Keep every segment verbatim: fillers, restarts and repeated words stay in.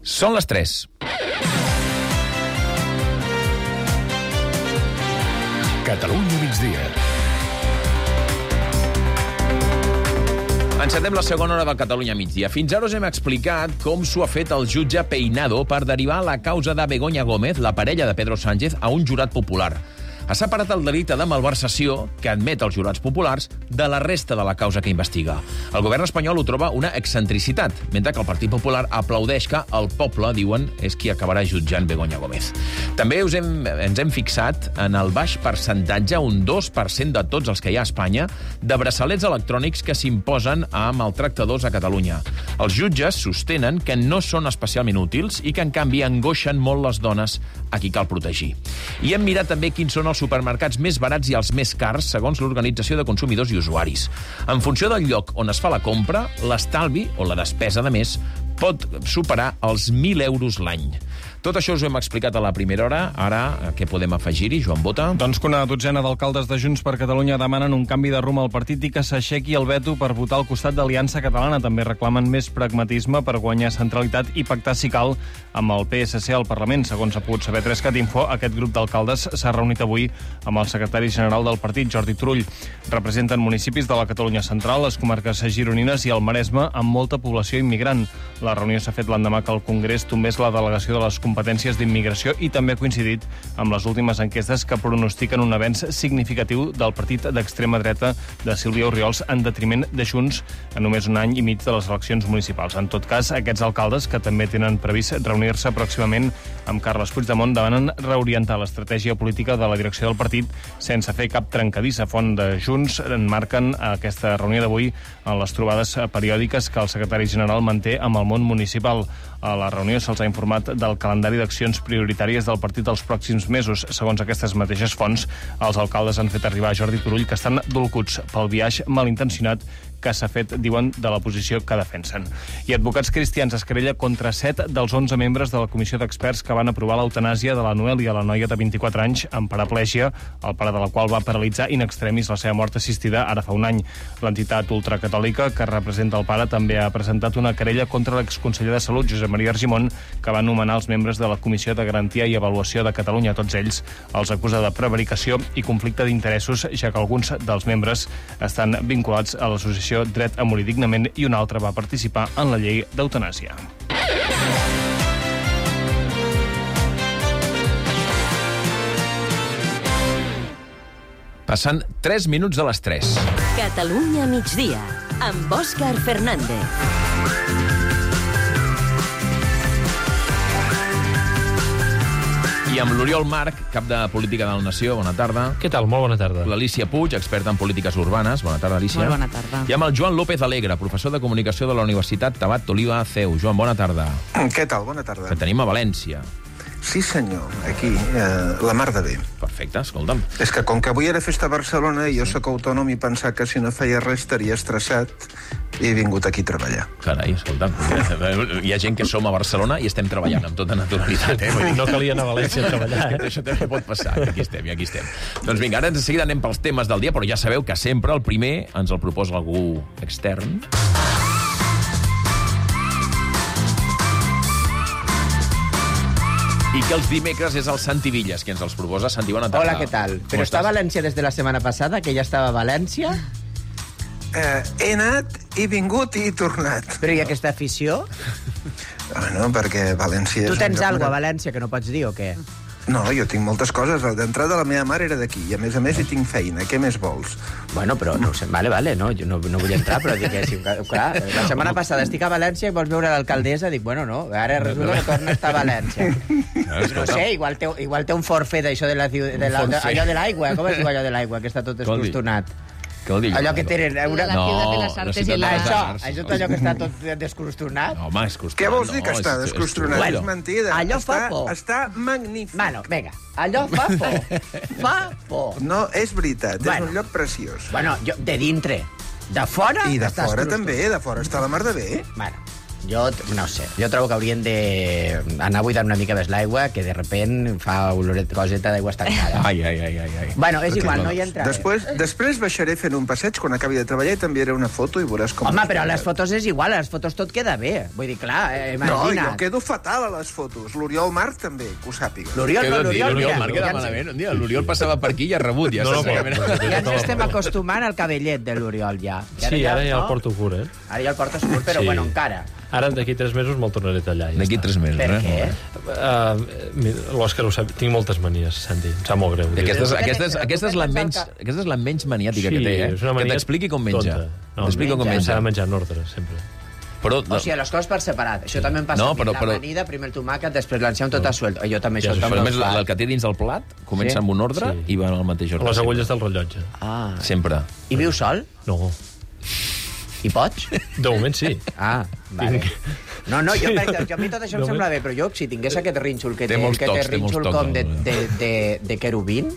Són les tres. Catalunya migdia. Encetem la segona hora del Catalunya migdia. Fins ara us hem explicat com s'ho ha fet el jutge Peinado per derivar la causa de Begoña Gómez, la parella de Pedro Sánchez, a un jurat popular. Ha separat el delicte de malversació, que admet els jurats populars, de la resta de la causa que investiga. El govern espanyol ho troba una excentricitat, mentre que el Partit Popular aplaudeix que el poble, diuen, és qui acabarà jutjant Begoña Gómez. També us hem, ens hem fixat en el baix percentatge, un dos per cent de tots els que hi ha a Espanya, de braçalets electrònics que s'imposen a maltractadors a Catalunya. Els jutges sostenen que no són especialment útils i que, en canvi, angoixen molt les dones a qui cal protegir. I hem mirat també quins són els supermercats més barats i els més cars, segons l'Organització de Consumidors i Usuaris. En funció del lloc on es fa la compra, l'estalvi o la despesa de més pot superar els mil euros l'any. Tot això us ho hem explicat a la primera hora. Ara, què podem afegir-hi, Joan Bota? Doncs que una dotzena d'alcaldes de Junts per Catalunya demanen un canvi de rumb al partit i que s'aixequi el veto per votar al costat d'Aliança Catalana. També reclamen més pragmatisme per guanyar centralitat i pactar, si cal, amb el P S C al Parlament. Segons ha pogut saber tres cat info, aquest grup d'alcaldes s'ha reunit avui amb el secretari general del partit, Jordi Turull. Representen municipis de la Catalunya central, les comarques gironines i el Maresme, amb molta població immigrant. La reunió s'ha fet l'endemà que el Congrés tombés la delegació de les competències d'immigració i també ha coincidit amb les últimes enquestes que pronostiquen un avenç significatiu del partit d'extrema dreta de Sílvia Orriols en detriment de Junts en només un any i mig de les eleccions municipals. En tot cas, aquests alcaldes, que també tenen previst reunir-se pròximament amb Carles Puigdemont, demanen reorientar l'estratègia política de la direcció del partit sense fer cap trencadissa. Font de Junts enmarquen aquesta reunió d'avui en les trobades periòdiques que el secretari general manté amb el món municipal. A la reunió se'ls ha informat del calendari d'accions prioritàries del partit els pròxims mesos. Segons aquestes mateixes fonts, els alcaldes han fet arribar a Jordi Turull que estan dolcuts pel biaix malintencionat que s'ha fet, diuen, de la posició que defensen. I advocats cristians es querella contra set dels onze membres de la comissió d'experts que van aprovar l'eutanàsia de la Noelia, la noia de vint-i-quatre anys amb paraplègia, el pare de la qual va paralitzar in extremis la seva mort assistida ara fa un any. L'entitat ultracatòlica que representa el pare també ha presentat una querella contra l'exconseller de Salut, Josep Maria Argimon, que va nomenar els membres de la Comissió de Garantia i Avaluació de Catalunya. Tots ells els acusa de prevaricació i conflicte d'interessos, ja que alguns dels membres estan vinculats a l'associació Dret a morir dignament i un altre va participar en la llei d'eutanàsia. Passant tres minuts de les tres. Catalunya migdia, amb Òscar Fernández. I amb l'Oriol Marc, cap de Política de la Nació, bona tarda. Què tal? Molt bona tarda. L'Alícia Puig, experta en polítiques urbanes. Bona tarda, Alícia. Molt bona tarda. I amb el Joan López Alegre, professor de Comunicació de la Universitat Tabat Oliva C E U. Joan, bona tarda. Què tal? Bona tarda. Que tenim a València. Sí, senyor, aquí, eh, la mar de bé. Perfecte, escolta'm. És que com que avui era festa a Barcelona i jo sóc autònom i pensar que si no feia res estaria estressat, he vingut aquí a treballar. Carai, escolta'm, hi ha gent que som a Barcelona i estem treballant amb tota naturalitat, eh? Vull dir, No calia anar a València a treballar, és que això també pot passar, i aquí estem, i aquí estem. Doncs vinga, ara de seguida anem pels temes del dia, però ja sabeu que sempre el primer ens el proposa algú extern. I que els dimecres és el Santi Villas qui ens els proposa. Santi, bona tarda. Hola, ¿qué tal? ¿Pero está Valencia desde la semana pasada, que ya estaba València? Eh, he anat, he vingut i he tornat. Però i aquesta afició? Bueno, perquè València... Tu és tens un lloc alguna molt- a València que no pots dir o què? No, jo tinc moltes coses. D'entrada, la meva mare era d'aquí. I, a més a més, hi tinc feina. Què més vols? Bueno, però no ho sé. Vale, vale, no, jo no, no vull entrar, però dic que sí, clar, la setmana passada estic a València i vols veure l'alcaldessa, dic, bueno, no, ara resulta que torna a estar a València. No sé, igual té, igual té un forfait d'això de la, de la, de, allò de l'aigua. Com es diu allò de l'aigua, que està tot descostonat? Què vol dir? Allò que tenen... Una... La ciutat de les artes i la... Això, això és allò que està tot descostronat. No, home, és costronat. Què vols dir que no, està és- descostronat? Bueno, és mentida. allò fa està, por. Està magnífic. Bueno, vinga, allò fa por. Fa por. No, és veritat. Bueno. És un lloc preciós. Bueno, jo, de dintre. De fora... I de estàs fora crustos. també. De fora està la mar de bé. Bueno, Jo, no sé, jo trobo que haurien d'anar buidant una mica més l'aigua, que de repent fa oloret coseta d'aigua estancada. Ai, ai, ai, ai, ai. Bueno, és igual, no hi entraré. Després, després baixaré fent un passeig quan acabi de treballar i t'enviaré una foto i veuràs com... Home, però a les fotos és igual, a les fotos tot queda bé. Vull dir, clar, eh, No, imagina't. jo quedo fatal a les fotos. L'Oriol Marc també, que ho sàpiga. L'Oriol, no, l'Oriol, L'Oriol mira, Marc queda ja ens- malament. Un dia L'Oriol passava per aquí i ha rebut. Ja No, no, està però- secament. ja ens estem acostumant al cabellet de l'Oriol, ja. I Sí, ara ja no? el porto curt, eh? Ara ja el portes curt, però Sí. bueno, encara. Ara, d'aquí tres mesos, me'l tornaré a tallar. Ja D'aquí està. tres mesos, Per eh? què? Uh, L'Òscar ho sap, tinc moltes manies, Santi, em sap molt greu. I Aquesta és, Però tu aquesta és, què- aquesta és tu la què menys, penses que- aquesta és la menys maniàtica Sí, que té, eh? és una Que mania t'expliqui com menja. tonta. No, T'explica com menja. S'ha de menja. menjar en ordre, sempre. Però, O sigui, les coses per separat. Això també em passa No, a mi. però- La però- amanida, primer el tomàquet, després l'enciam tot a suelto. Jo també Ja, això això però a també més, ho faig. el que té dins del plat comença Sí? amb un ordre Sí. i va en el mateix ordre. Les agulles del rellotge. Ah. Sempre. I viu sol? No, I pots? de moment sí. Ah, vale. Tinc- No, no, jo, Sí. perquè, jo a mi tot això em No, sembla bé, però jo, si tingués aquest rínxol que Té té, molts que tocs, té té molts rínxol tocs, com de, el- de, de, de querubín,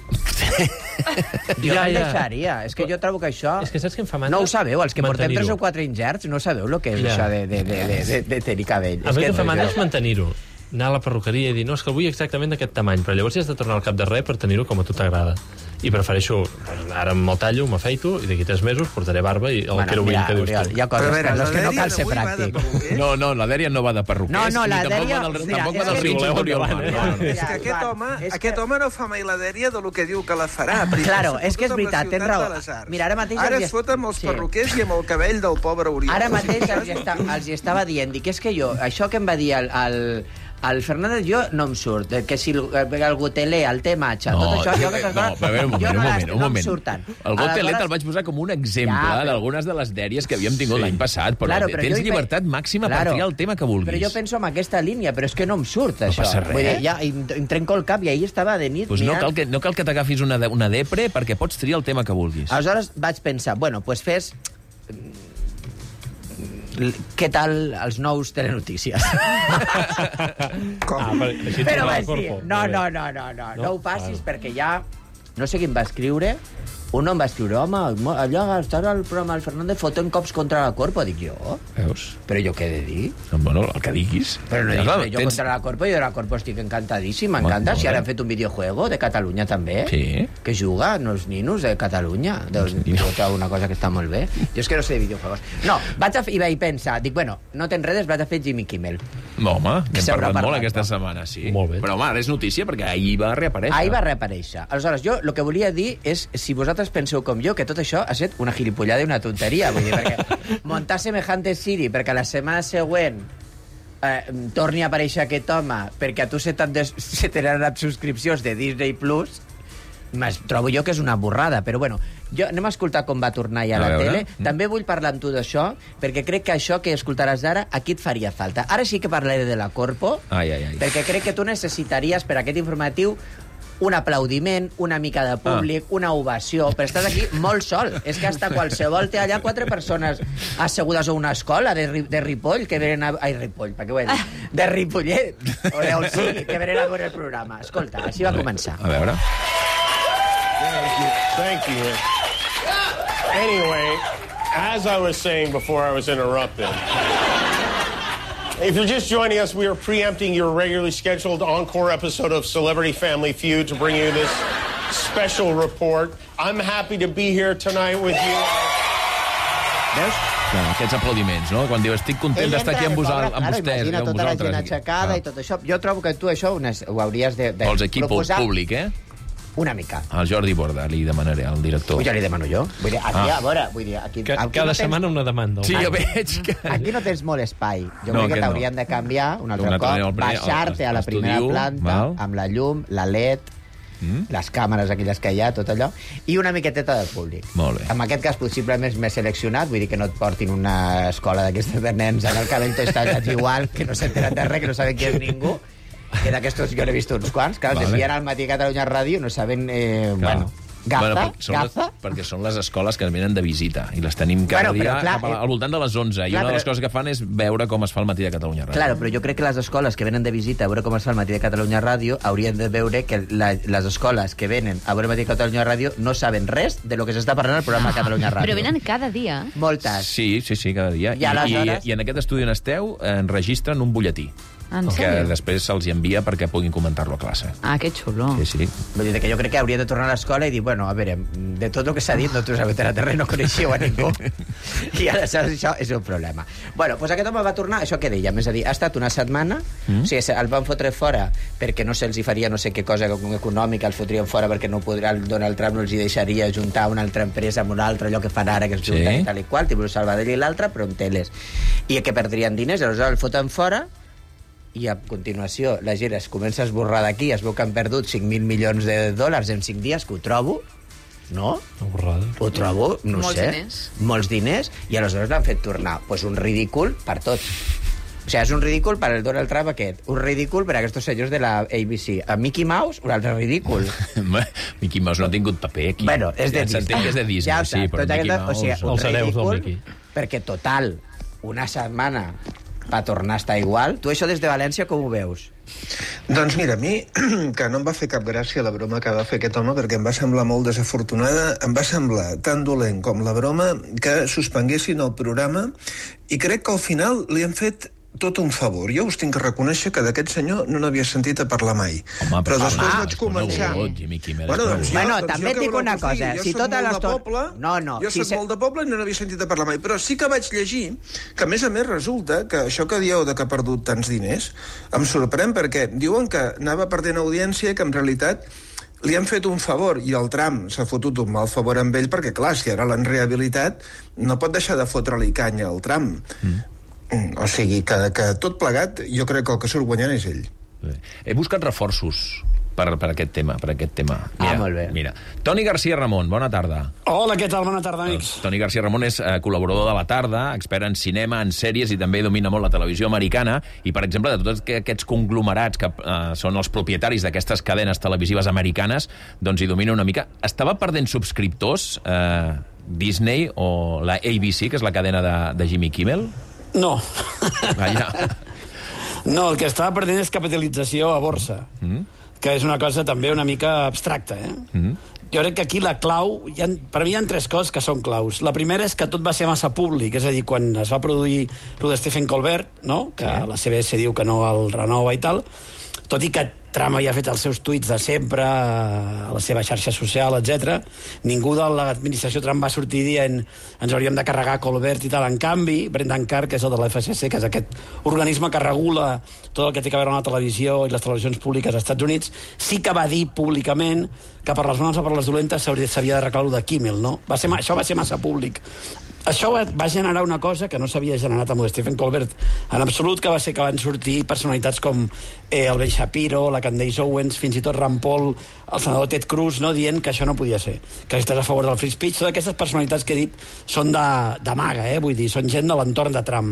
jo Ja, me'n ja. deixaria. És que jo trobo que això... És que saps què em fa mandra? No ho sabeu, els que portem Mantenir-ho. tres o quatre ingerts, no sabeu el que és Ja. això de, de, de, de, de, de tenir cabell. A És mi que el que fa mandra jo- és mantenir-ho. Anar a la perruqueria i dir, no, és que el vull exactament d'aquest tamany, però llavors ja has de tornar al cap de res per tenir-ho com a tu t'agrada. I prefereixo, ara me'l tallo, m'afeito, i d'aquí tres mesos portaré barba i el Bueno, querubín mira, que dius Oriol, tu. hi ha Però a coses veure, que, la les que no dèria cal ser d'avui va de pràctic. perruquers. No, no, la Dèria no va de perruquers. No, no, la ni tampoc Dèria- va del, mira, tampoc va és del que- rínxol d'Oriol endavant, Marc. eh? No, no, no. És Ja, que aquest Joan, home, és aquest que- home no fa mai la dèria del que diu que la farà. Primer Claro, s'ha és que és fotut amb la veritat, tens ciutat raó. de les arts. Mira, ara mateix Ara els es fota amb els sí. perruquers i amb el cabell del pobre Oriol. Ara mateix els, hi està, els hi estava dient, dic, és que jo, això que em va dir el, el, el Fernández, jo no em surt, que si el, el gotelé, el té matxa, No, tot això, jo no, aquestes però a veure, un jo moment, no un les- moment, un no em moment. surten. El Gotelet Aleshores- el vaig posar com un exemple Ja, però- d'algunes de les dèries que havíem tingut Sí. l'any passat, però, Claro, però tens jo hi pe- llibertat màxima Claro. per triar el tema que vulguis. Però jo penso en aquesta línia, però és que no em surt, això. passa res. Vull dir, ja, em, em trenco el cap i ahir estava de nit Pues no, mirant- cal que, no cal que t'agafis una, de- una depre perquè pots triar el tema que vulguis. Aleshores vaig pensar, bueno, pues fes... Què tal els nous telenotícies? Com? Ah, per, així Però torna vaig al dir, corpo. no, Molt no, bé. no, no, no, no, No? ho passis Val. perquè ja... No sé qui em va escriure, un em va escriure, home, mo- allò estar al programa del Fernández fotent cops contra la Corpo. Dic jo, Veus? però jo què he de dir? Bueno, el que diguis. Però no Ja, dic clar, jo tens- contra la Corpo, jo de la Corpo estic encantadíssim, Molt- m'encanta. molt Si ara bé. han fet un videojuego de Catalunya també, Sí. que juguen els ninos de Catalunya. Doncs, tota una cosa que està molt bé. Jo és que no sé de videojuegos. No, vaig a, f- i vaig pensar, dic, bueno, no t'enredes, vaig a fer Jimmy Kimmel. No, home, n'hem Sempre parlat molt parlat, aquesta no? setmana, sí. Molt bé. Però, home, ara és notícia perquè ahir va reaparèixer. Ahir va reaparèixer. Aleshores, jo el que volia dir és, si vosaltres penseu com jo, que tot això ha estat una gilipollada i una tonteria. Vull dir, perquè muntar semejante Siri perquè la setmana següent eh, torni a aparèixer aquest home perquè a tu se t'han des- se t'han anat subscripcions de Disney Plus, mas trobo jo que és una borrada, però bueno, jo anem a escoltar com va tornar ja a A la veure. tele. Mm. També vull parlar amb tu d'això, perquè crec que això que escoltaràs ara, aquí et faria falta. Ara sí que parlaré de la Corpo, Ai, ai, ai. perquè crec que tu necessitaries per aquest informatiu un aplaudiment, una mica de públic, ah. una ovació, però estàs aquí molt sol. És que hasta qualsevol té allà quatre persones assegudes a una escola de, Ri- de Ripoll que venen a... Ai, Ripoll, per què ho he dit? De Ripollet, o d'on sigui, que venen a veure el programa. Escolta, així va començar. A veure. Thank you. Thank you. Anyway, as I was saying before I was interrupted, if you're just joining us, we are preempting your regularly scheduled encore episode of Celebrity Family Feud to bring you this special report. I'm happy to be here tonight with you. Veus? Clar, aquests aplaudiments, no? Quan diu, estic content d'estar aquí amb, vosal, amb vostès, imagina amb tota la gent vosaltres. aixecada i tot això. Jo trobo que tu això ho, nes- ho hauries de, de Vols equip proposar públic, eh? una mica. Al Jordi Borda li demanaré, al director. Ui, ja li demano jo. Vull dir, aquí, Ah. a veure, vull dir, aquí, Ca aquí cada no tens- setmana una demanda. Sí, home. jo veig que... Aquí no tens molt espai. Jo No, crec que aquest no. t'haurien de canviar un altre Un altre cop, el primer- baixar-te a la l'estudi primera u, planta, val. amb la llum, la L E D, Mm? les càmeres aquelles que hi ha, tot allò, i una miqueteta del públic. Molt bé. En aquest cas, possiblement més seleccionat, vull dir que no et portin una escola d'aquestes de nens amb el cabell tots tallats igual, que no s'enteren de res, que no saben qui és ningú, que d'aquestos jo n'he vist uns quants, clar, els Vale. envien al matí a Catalunya Ràdio, no saben, eh, Clar. bueno, Gaza? Bueno, perquè, són Gaza? les, perquè són les escoles que venen de visita i les tenim cada Bueno, però, dia clar, cap a, eh, al voltant de les onze. I clar, una de les però- coses que fan és veure com es fa el Matí de Catalunya Ràdio. Claro, però jo crec que les escoles que venen de visita a veure com es fa el Matí de Catalunya Ràdio haurien de veure que la, les escoles que venen a veure el Matí de Catalunya Ràdio no saben res de lo que s'està parlant al programa Catalunya Ràdio. Però venen cada dia. Moltes. Sí, sí, sí, cada dia. I aleshores- I, i en aquest estudi on esteu enregistren un butlletí En que sèrio? després se'ls hi envia perquè puguin comentar-lo a classe. Ah, que xulo. Sí, sí. Vull dir que jo crec que hauria de tornar a l'escola i dir, bueno, a veure, de tot el que s'ha dit no t'ho sabeu a terra, no coneixeu a ningú. I aleshores això és un problema. Bueno, doncs aquest home va tornar, això que dèiem, és a dir, ha estat una setmana, mm. o sigui, el van fotre fora perquè no se'ls hi faria no sé què cosa econòmica, els fotrien fora perquè no podrà, el Donald Trump no els hi deixaria juntar una altra empresa amb una altra, allò que fan ara, que es junten Sí. i tal i qual, tipus Salvador i l'altre, però amb teles. I que perdrien diners, aleshores el foten fora, i a continuació la gent es comença a esborrar d'aquí, es veu que han perdut cinc mil milions de dòlars en cinc dies, que ho trobo, no? Una borrada. Ho trobo, no Molts sé. diners. Molts diners. I aleshores l'han fet tornar. Pues un ridícul per tot. O sigui, és un ridícul per el Donald Trump aquest, un ridícul per a aquests senyors de la A B C. A Mickey Mouse, un altre ridícul. Mickey Mouse no ha tingut paper aquí. Bueno, és de ja Disney. s'entén que és de Disney, Ja ho sí, sap, però tota Mickey aquesta- o Mouse... sigui, un Els hereus del ridícul, Mickey. perquè, total, una setmana per tornar a estar igual. Tu això des de València com ho veus? Doncs mira, a mi, que no em va fer cap gràcia la broma que va fer aquest home, perquè em va semblar molt desafortunada, em va semblar tan dolent com la broma que suspenguessin el programa, i crec que al final li han fet tot un favor. Jo us tinc que reconèixer que d'aquest senyor no n'havia sentit a parlar mai. Home, però home, després és vaig començar... conegut, Jimmy Kimmel, és Bueno, doncs conegut. jo, Bueno, doncs també jo et què dic voleu una que us digui? cosa, Jo si soc tota molt de l'estona- poble, No, no, jo si soc se- molt de poble i no n'havia sentit a parlar mai. Però sí que vaig llegir que, a més a més, resulta que això que dieu de que ha perdut tants diners em sorprèn, perquè diuen que anava perdent audiència i que en realitat li han fet un favor, i el Trump s'ha fotut un mal favor amb ell, perquè, clar, si ara l'han rehabilitat, no pot deixar de fotre-li canya al Trump. Mm. O sigui, que, que tot plegat, jo crec que el que surt guanyant és ell. He buscat reforços per, per aquest tema, per aquest tema. Ah, molt bé. Mira, Toni García Ramon, bona tarda. Hola, què tal? Bona tarda, amics. Toni García Ramon és eh, col·laborador de La Tarda, expert en cinema, en sèries, i també domina molt la televisió americana, i, per exemple, de tots aquests conglomerats que eh, són els propietaris d'aquestes cadenes televisives americanes, doncs hi domina una mica. Estava perdent subscriptors eh, Disney o la A B C, que és la cadena de, de Jimmy Kimmel? No. Vaja. No, el que estava perdent és capitalització a borsa, mm. que és una cosa també una mica abstracta, eh? Mm. Jo crec que aquí la clau... Hi ha, per mi hi ha tres coses que són claus. La primera és que tot va ser massa públic, és a dir, quan es va produir el de Stephen Colbert, no? Que sí. La C B S diu que no el renova i tal, tot i que Trump havia fet els seus tuits de sempre a la seva xarxa social, etcètera. Ningú de l'administració Trump va sortir dient ens hauríem de carregar Colbert i tal. En canvi, Brendan Carr, que és el de l'F C C, que és aquest organisme que regula tot el que té a veure amb la televisió i les televisions públiques als Estats Units, sí que va dir públicament que per les bones o per les dolentes s'havia de reclamar de Kimmel, no? Va ser, això va ser massa públic. Això va, va generar una cosa que no s'havia generat amb el Stephen Colbert en absolut, que va ser que van sortir personalitats com eh, el Ben Shapiro, la Candace Owens, fins i tot Rand Paul, el senador Ted Cruz, no, dient que això no podia ser, que estàs a favor del free speech. Totes aquestes personalitats que he dit són de, de maga, eh? Vull dir, són gent de l'entorn de Trump.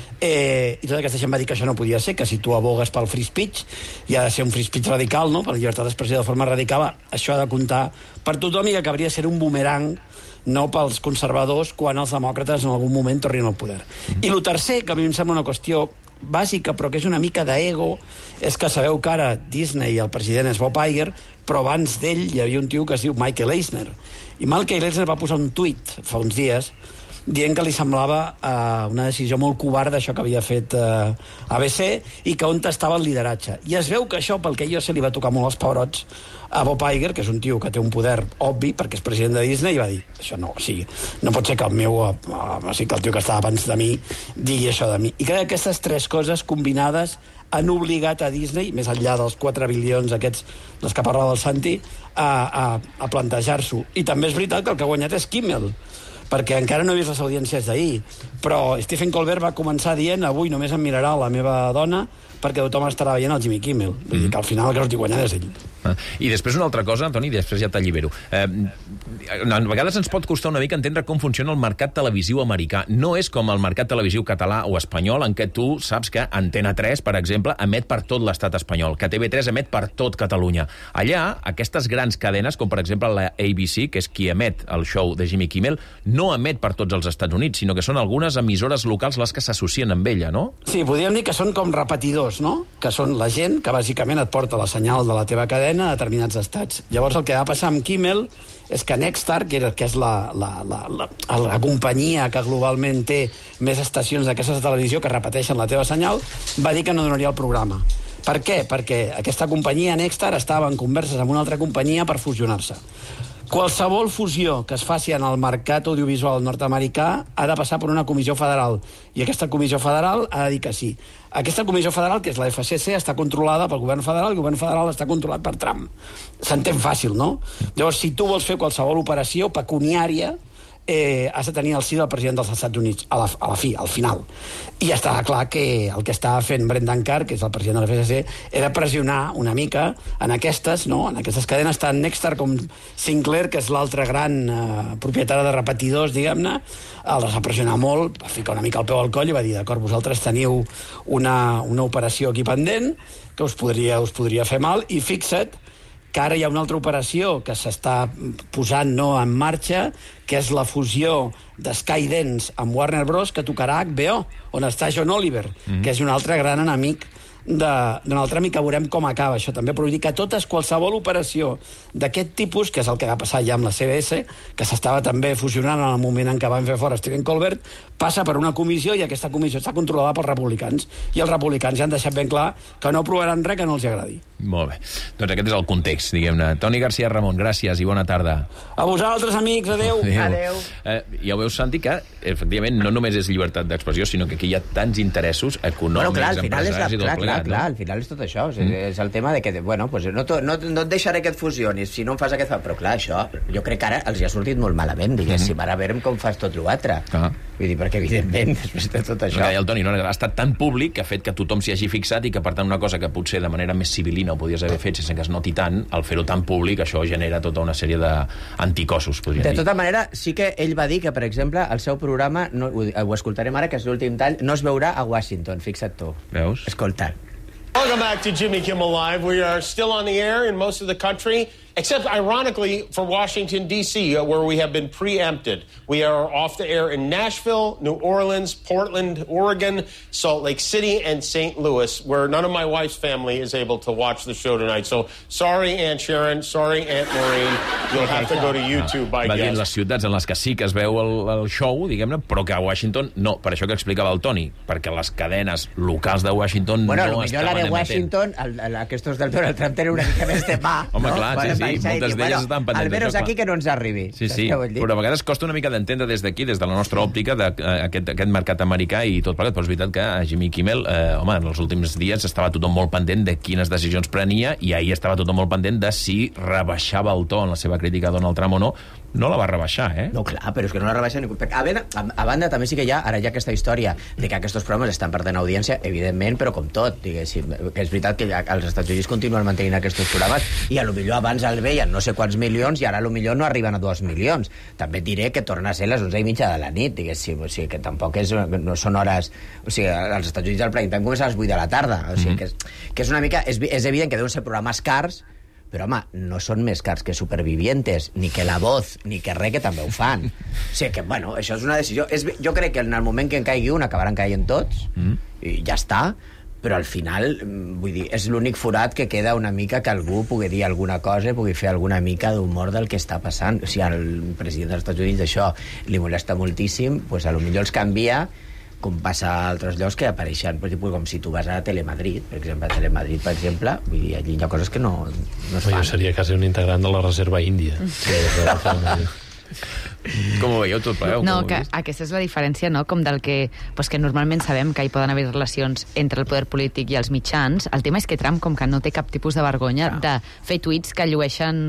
Eh, i tota aquesta gent va dir que això no podia ser, que si tu abogues pel free speech i ha de ser un free speech radical, no? Per la llibertat d'expressió de forma radical, això ha de comptar per tothom i que acabaria de ser un boomerang no pels conservadors quan els demòcrates en algun moment tornin al poder. Mm-hmm. I el tercer, que a mi em sembla una qüestió bàsica, però que és una mica d'ego, és que sabeu que ara Disney i el president és Bob Iger, però abans d'ell hi havia un tio que es diu Michael Eisner. I Michael Eisner va posar un tuit fa uns dies dient que li semblava uh, una decisió molt covarda això que havia fet uh, A B C i que on estava el lideratge. I es veu que això, pel que jo sé, li va tocar molt els pebrots a Bob Iger, que és un tio que té un poder obvi perquè és president de Disney, i va dir, això no, o sigui, no pot ser que el meu, uh, o sigui, que el tio que estava abans de mi digui això de mi. I crec que aquestes tres coses combinades han obligat a Disney, més enllà dels quatre bilions aquests dels que parlava el Santi, a, a, a plantejar-s'ho. I també és veritat que el que ha guanyat és Kimmel, perquè encara no he vist les audiències d'ahir, però Stephen Colbert va començar dient avui només em mirarà la meva dona perquè tothom estarà veient el Jimmy Kimmel. Vull dir que al final el que sortir guanyant és ell. Ah. I després una altra cosa, Toni, després ja t'allibero. Eh, a vegades ens pot costar una mica entendre com funciona el mercat televisiu americà. No és com el mercat televisiu català o espanyol, en què tu saps que Antena tres, per exemple, emet per tot l'estat espanyol, que T V tres emet per tot Catalunya. Allà, aquestes grans cadenes, com per exemple la A B C, que és qui emet el show de Jimmy Kimmel, no emet per tots els Estats Units, sinó que són algunes emissores locals les que s'associen amb ella, no? Sí, podríem dir que són com repetidors, no? Que són la gent que bàsicament et porta la senyal de la teva cadena a determinats estats. Llavors el que va passar amb Kimmel és que Nexstar, que, era, que és la, la, la, la, la companyia que globalment té més estacions d'aquestes de televisió que repeteixen la teva senyal, va dir que no donaria el programa. Per què? Perquè aquesta companyia, Nexstar, estava en converses amb una altra companyia per fusionar-se. Qualsevol fusió que es faci en el mercat audiovisual nord-americà ha de passar per una comissió federal, i aquesta comissió federal ha de dir que sí. Aquesta comissió federal, que és la F C C, està controlada pel govern federal, i el govern federal està controlat per Trump. S'entén fàcil, no? Llavors, si tu vols fer qualsevol operació pecuniària, eh, has de tenir el sí del president dels Estats Units, a la, a la fi, al final. I està clar que el que estava fent Brendan Carr, que és el president de la F C C, era pressionar una mica en aquestes, no? En aquestes cadenes, tant Nexstar com Sinclair, que és l'altre gran eh, propietari de repetidors, diguem-ne, els va pressionar molt, va ficar una mica el peu al coll i va dir, d'acord, vosaltres teniu una, una operació aquí pendent que us podria, us podria fer mal, i fixa't que ara hi ha una altra operació que s'està posant no, en marxa, que és la fusió de Skydance amb Warner Bros, que tocarà H B O, on està John Oliver, mm-hmm. que és un altre gran enemic d'un altre amic, que veurem com acaba això també, però vull dir que totes, qualsevol operació d'aquest tipus, que és el que va passar ja amb la C B S, que s'estava també fusionant en el moment en què van fer fora Stephen Colbert, passa per una comissió, i aquesta comissió està controlada pels republicans, i els republicans ja han deixat ben clar que no aprovaran res que no els agradi. Molt bé. Doncs aquest és el context, diguem-ne. Toni García Ramon, gràcies i bona tarda. A vosaltres, amics, adeu. Adeu. adeu. Eh, ja ho veus, Santi, que efectivament no només és llibertat d'expressió, sinó que aquí hi ha tants interessos econòmics, bueno, clar, al final és la, i tot clar, plegat. Clar, clar, al final és tot això. És, mm. és el tema de que, bueno, pues no, no, no et deixaré que et fusionis, si no em fas aquest... Però clar, això, jo crec que ara els hi ha sortit molt malament, diguéssim. Mm. Ara veurem com fas tot l'altre. Ah. Vull dir, perquè evidentment, després de tot això... El Toni, no, ha estat tan públic que ha fet que tothom s'hi hagi fixat, i que, per tant, una cosa que potser de manera més civilina ho podies haver fet sense que es noti tant, al fer-ho tan públic, això genera tota una sèrie d'anticossos, podríem dir. De tota manera, sí que ell va dir que, per exemple, el seu programa, no, ho, ho escoltarem ara, que és l'últim tall, no es veurà a Washington, fixa't tu. Veus? Escolta. Welcome back to Jimmy Kimmel Live. We are still on the air in most of the country, except, ironically, for Washington, D C, uh, where we have been preempted. We are off the air in Nashville, New Orleans, Portland, Oregon, Salt Lake City, and Saint Louis, where none of my wife's family is able to watch the show tonight. So, sorry, Aunt Sharon, sorry, Aunt Maureen, you'll have to go to YouTube, I guess. Va dir guess. les ciutats en les que sí que es veu el, el show, diguem-ne, però que a Washington no. Per això que explicava el Toni, perquè les cadenes locals de Washington bueno, no estaven emetent. Bueno, potser la de Washington, el, el, aquestos del Donald Trump tenen una mica més de pa. Home, no? clar, bueno, sí, sí, moltes d'elles bueno, estan pendents. Almenys aquí que no ens arribi. Sí, sí, però a vegades costa una mica d'entendre des d'aquí, des de la nostra òptica, d'aquest aquest mercat americà i tot plegat, però és veritat que a Jimmy Kimmel, eh, home, en els últims dies estava tothom molt pendent de quines decisions prenia, i ahir estava tothom molt pendent de si rebaixava el to en la seva crítica a Donald Trump o no. No la va rebaixar, eh? No, clar, però és que no la rebaixa ningú. A, a, a banda, també sí que hi ha, ara hi ha aquesta història de que aquests programes estan perdent audiència, evidentment, però com tot, diguéssim. Que és veritat que als Estats Units continuen mantenint aquests programes, i a lo millor abans el veien no sé quants milions, i ara a lo millor no arriben a dos milions. També et diré que torna a ser les onze i mitja de la nit, diguéssim. O sigui, que tampoc és, no són hores... O sigui, als Estats Units el prime time comença a les vuit de la tarda. O sigui, mm-hmm. que, és, que és una mica... És, és evident que deuen ser programes cars, però, home, no són més cars que Supervivientes, ni que La Voz, ni que res, que també ho fan. O sigui que, bueno, això és una decisió... És, jo crec que en el moment que en caigui un acabaran caient tots, mm. i ja està, però al final, vull dir, és l'únic forat que queda una mica que algú pugui dir alguna cosa, pugui fer alguna mica d'humor del que està passant. O sigui, al president dels Estats Units això li molesta moltíssim, doncs a lo millor els canvia, com passa a altres llocs que apareixen, per exemple, com si tu vas a Telemadrid, per exemple, a Telemadrid, per exemple, vull dir, allí hi ha coses que no, no es fan. Jo seria quasi un integrant de la Reserva Índia. Com ho veieu tot plegat? No, que aquesta és la diferència, no?, com del que, pues que normalment sabem que hi poden haver relacions entre el poder polític i els mitjans. El tema és que Trump, com que no té cap tipus de vergonya de fer tuits que llueixen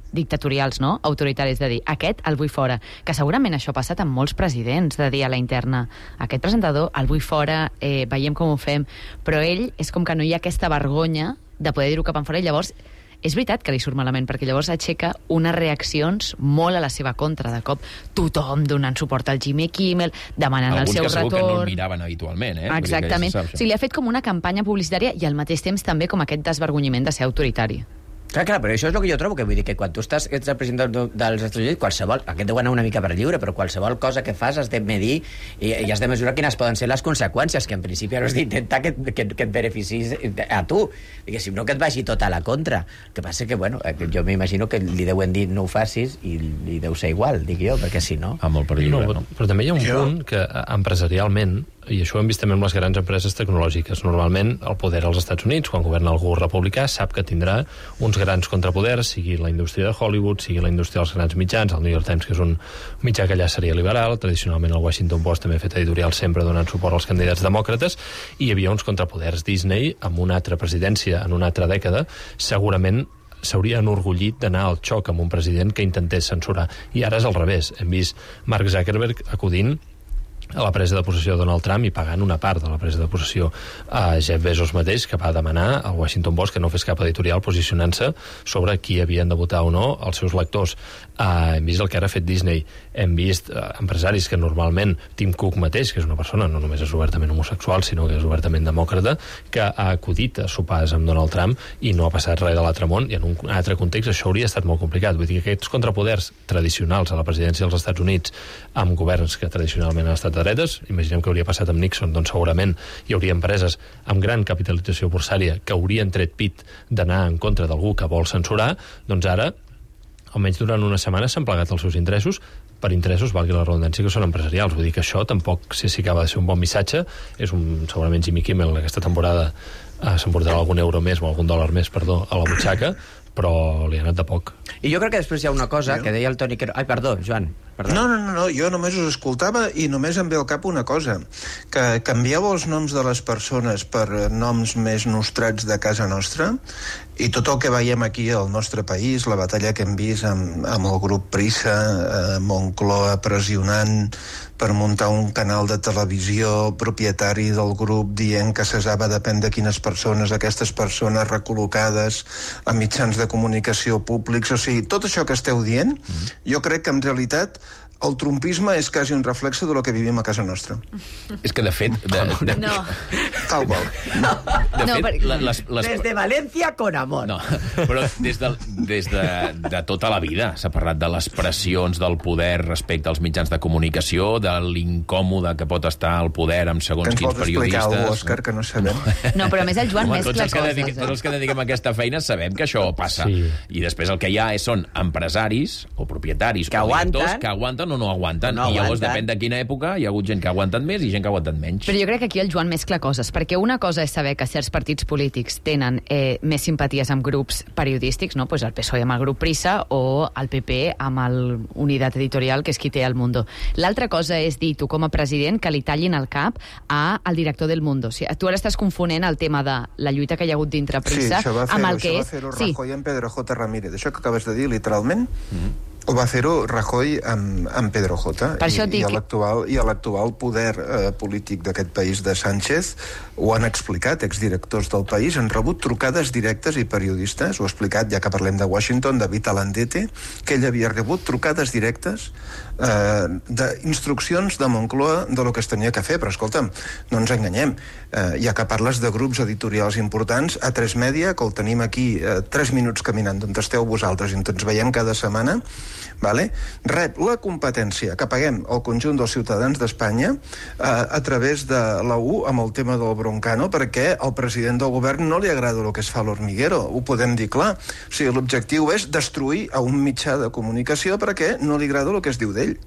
dictatorials, no? Autoritaris, de dir, aquest el vull fora. Que segurament això ha passat amb molts presidents, de dir a la interna, aquest presentador el vull fora, eh, veiem com ho fem, però ell és com que no hi ha aquesta vergonya de poder dir-ho cap enfora, i llavors és veritat que li surt malament, perquè llavors aixeca unes reaccions molt a la seva contra. De cop, tothom donant suport al Jimmy Kimmel, demanant alguns el seu retorn. Alguns que segur que no el miraven habitualment, eh? Exactament. O sigui, li ha fet com una campanya publicitària i al mateix temps també com aquest desvergonyiment de ser autoritari. Clar, clar, però això és el que jo trobo, que vull dir que quan tu estàs, ets el president dels Estats Units, qualsevol, aquest deu anar una mica per lliure, però qualsevol cosa que fas has de medir i, i has de mesurar quines poden ser les conseqüències, que en principi has d'intentar que, que, que et beneficis a tu, i que si no que et vagi tot a la contra. El que passa que, bueno, jo m'imagino que li deuen dir no ho facis i li deu ser igual, dic jo, perquè si no... Ah, molt per lliure, no, no? Però també hi ha un jo... punt que empresarialment, i això ho hem vist també amb les grans empreses tecnològiques. Normalment, el poder als Estats Units, quan governa algú republicà, sap que tindrà uns grans contrapoders, sigui la indústria de Hollywood, sigui la indústria dels grans mitjans, el New York Times, que és un mitjà que allà seria liberal, tradicionalment el Washington Post també ha fet editorial sempre donant suport als candidats demòcrates, i hi havia uns contrapoders. Disney, amb una altra presidència, en una altra dècada, segurament s'hauria enorgullit d'anar al xoc amb un president que intentés censurar. I ara és al revés. Hem vist Mark Zuckerberg acudint a la presa de possessió de Donald Trump i pagant una part de la presa de possessió a Jeff Bezos mateix, que va demanar al Washington Post que no fes cap editorial posicionant-se sobre qui havien de votar o no els seus lectors. Uh, hem vist el que ara ha fet Disney, hem vist uh, empresaris que normalment, Tim Cook mateix, que és una persona no només és obertament homosexual, sinó que és obertament demòcrata, que ha acudit a sopars amb Donald Trump i no ha passat res de l'altre món, i en un altre context això hauria estat molt complicat. Vull dir que aquests contrapoders tradicionals a la presidència dels Estats Units, amb governs que tradicionalment han estat de dretes, imaginem que hauria passat amb Nixon, doncs segurament hi hauria empreses amb gran capitalització borsària que haurien tret pit d'anar en contra d'algú que vol censurar, doncs ara almenys durant una setmana s'han plegat els seus interessos, per interessos, valgui la redundància, que són empresarials. Vull dir que això tampoc sé si acaba de ser un bon missatge. És un, segurament Jimmy Kimmel aquesta temporada eh, s'emportarà algun euro més o algun dòlar més, perdó, a la butxaca, però li ha anat de poc. I jo crec que després hi ha una cosa jo? que deia el Toni Quero... Ai, perdó, Joan. Perdó. No, no, no, no, jo només us escoltava i només em ve al cap una cosa, que canvieu els noms de les persones per noms més nostrats de casa nostra, i tot el que veiem aquí al nostre país, la batalla que hem vist amb, amb el grup Prisa, eh, Moncloa pressionant per muntar un canal de televisió, propietari del grup dient que cessava depèn de quines persones, aquestes persones recol·locades a mitjans de comunicació públics, o sigui, tot això que esteu dient, mm. jo crec que en realitat el trumpisme és quasi un reflexe de lo que vivim a casa nostra. És que, de fet... De, de... No. Tal qual. No. De no, fet, per... les, les... Des de València con amor. No, però des, de, des de, de tota la vida s'ha parlat de les pressions del poder respecte als mitjans de comunicació, de l'incòmode que pot estar el poder amb segons quins periodistes. Que ens vols explicar, Òscar, que no sabem. No, però a més el Joan Home, mescla tots coses. Dediquem, eh? Tots els que dediquem a aquesta feina sabem que això passa. Sí. I després el que hi ha és, són empresaris o propietaris que o aguanten, directors que aguanten o no aguanten. No I llavors aguanten. depèn de quina època hi ha hagut gent que ha aguantat més i gent que ha aguantat menys. Però jo crec que aquí el Joan mescla coses, perquè una cosa és saber que certs partits polítics tenen eh, més simpaties amb grups periodístics, no? Pues el P S O E amb el grup Prisa o el P P amb el Unitat Editorial, que és qui té el Mundo. L'altra cosa és dir, tu com a president, que li tallin el cap a el director del Mundo. O sigui, tu ara estàs confonent el tema de la lluita que hi ha hagut dintre Prisa sí, fer, amb el que és... Sí, això va fer-ho sí. Rajoy amb Pedro J. Ramírez. Això que acabes de dir, literalment, mm-hmm. ho va fer-ho Rajoy amb, amb Pedro J. Per I, dic... i l'actual i l'actual poder eh, polític d'aquest país de Sánchez ho han explicat, exdirectors del país han rebut trucades directes i periodistes, ho ha explicat, ja que parlem de Washington, David Alandete, que ell havia rebut trucades directes eh, d'instruccions de Moncloa de lo que es tenia que fer, però escolta'm, no ens enganyem, eh, ja que parles de grups editorials importants, a tres Media, que el tenim aquí eh, tres minuts caminant d'on esteu vosaltres i on ens veiem cada setmana, vale? Rep la competència que paguem el conjunt dels ciutadans d'Espanya eh, a través de la U amb el tema del Broncano, perquè al president del govern no li agrada el que es fa a l'Hormiguero, ho podem dir clar. O sigui, l'objectiu és destruir a un mitjà de comunicació perquè no li agrada el que es diu d'ell.